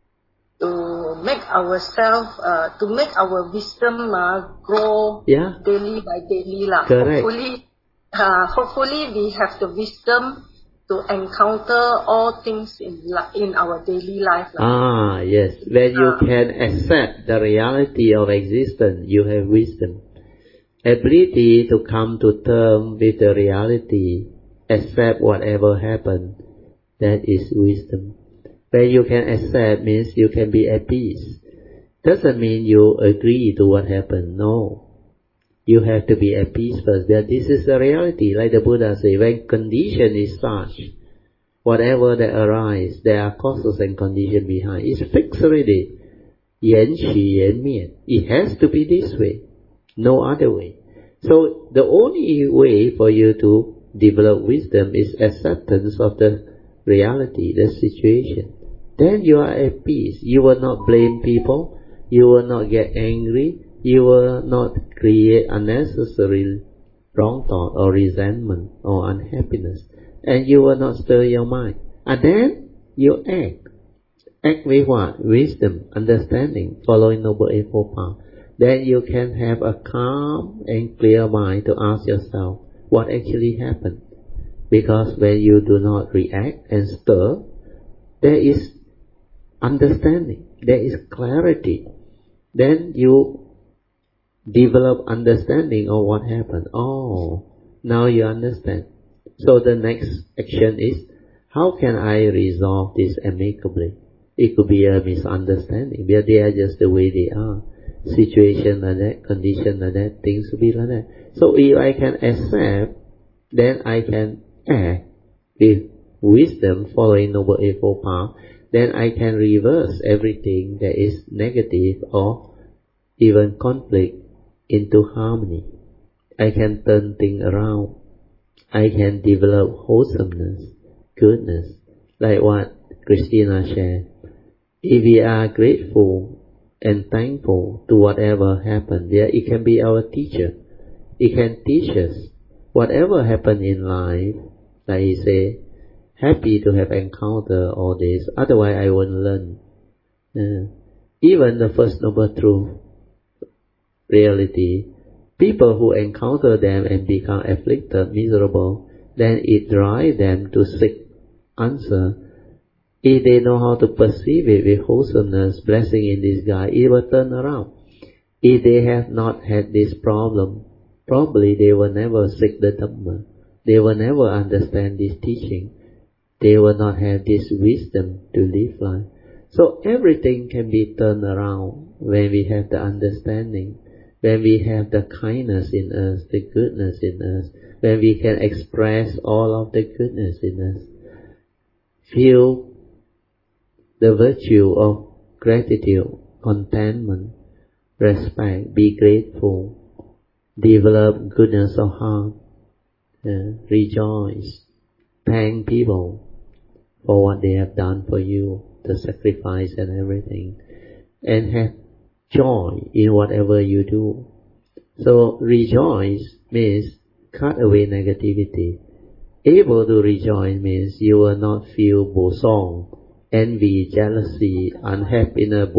make ourselves, to make our wisdom grow daily by daily. Correct. Hopefully we have the wisdom to encounter all things in our daily life. Yes. When you can accept the reality of existence, you have wisdom. Ability to come to terms with the reality, accept whatever happens, that is wisdom. When you can accept means you can be at peace. Doesn't mean you agree to what happened. No. You have to be at peace first. But this is the reality. Like the Buddha said, when condition is such, whatever that arises, there are causes and conditions behind. It's fixed already. Yan Xu Yan Mian. It has to be this way. No other way. So the only way for you to develop wisdom is acceptance of the reality, the situation. Then you are at peace. You will not blame people. You will not get angry. You will not create unnecessary wrong thought or resentment or unhappiness. And you will not stir your mind. And then you act. Act with what? Wisdom, understanding, following Noble Eightfold Path. Then you can have a calm and clear mind to ask yourself what actually happened. Because when you do not react and stir, there is understanding, there is clarity. Then you develop understanding of what happened. Now you understand. So the next action is, how can I resolve this amicably? It could be a misunderstanding, but they are just the way they are. Situation like that, condition like that, things will be like that. So if I can accept, then I can act with wisdom, following Noble Eightfold Path. Then I can reverse everything that is negative or even conflict into harmony. I can turn things around. I can develop wholesomeness, goodness, like what Christina shared. If we are grateful and thankful to whatever happened, it can be our teacher. It can teach us whatever happened in life. Like he say, happy to have encountered all this. Otherwise, I won't learn. Even the First Noble Truth reality, people who encounter them and become afflicted, miserable, then it drives them to seek answer. If they know how to perceive it with wholesomeness, blessing in disguise, it will turn around. If they have not had this problem, probably they will never seek the Dhamma. They will never understand this teaching. They will not have this wisdom to live life. So everything can be turned around when we have the understanding, when we have the kindness in us, the goodness in us, when we can express all of the goodness in us. Feel the virtue of gratitude, contentment, respect, be grateful, develop goodness of heart, rejoice, thank people for what they have done for you, the sacrifice and everything, and have joy in whatever you do. So rejoice means cut away negativity. Able to rejoice means you will not feel bosong, envy, jealousy, unhappiness,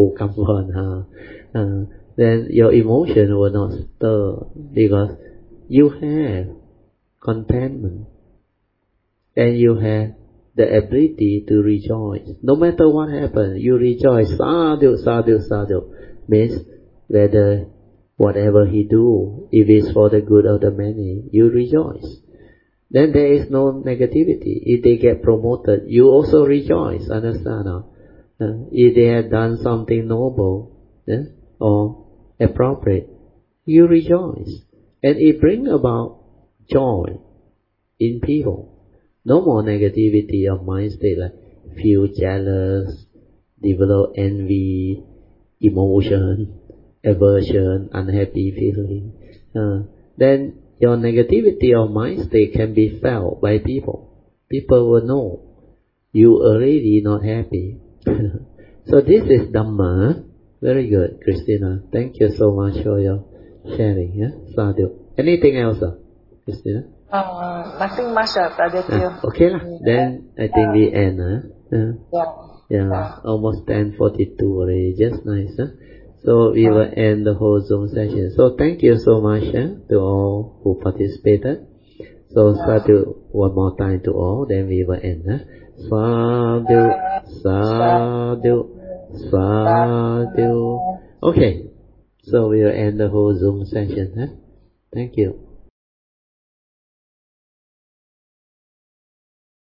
then your emotion will not stir because you have contentment and you have the ability to rejoice. No matter what happens, you rejoice. Sadhu, sadhu, sadhu. Means whether whatever he do, if it's for the good of the many, you rejoice. Then there is no negativity. If they get promoted, you also rejoice. Understand? If they have done something noble or appropriate, you rejoice. And it brings about joy in people. No more negativity of mind state like feel jealous, develop envy, emotion, aversion, unhappy feeling. Then your negativity of mind state can be felt by people. People will know you already not happy. So this is Dhamma. Very good, Christina. Thank you so much for your sharing. Sadhu. Anything else, Christina? Nothing much, Brother Teo. Okay lah. Then I think we end. Yeah. Almost 10:42 already. Just nice. So we will end the whole Zoom session. So thank you so much to all who participated. So sadhu one more time to all. Then we will end. Sadhu, sadhu, sadhu. Okay. So we will end the whole Zoom session. Thank you.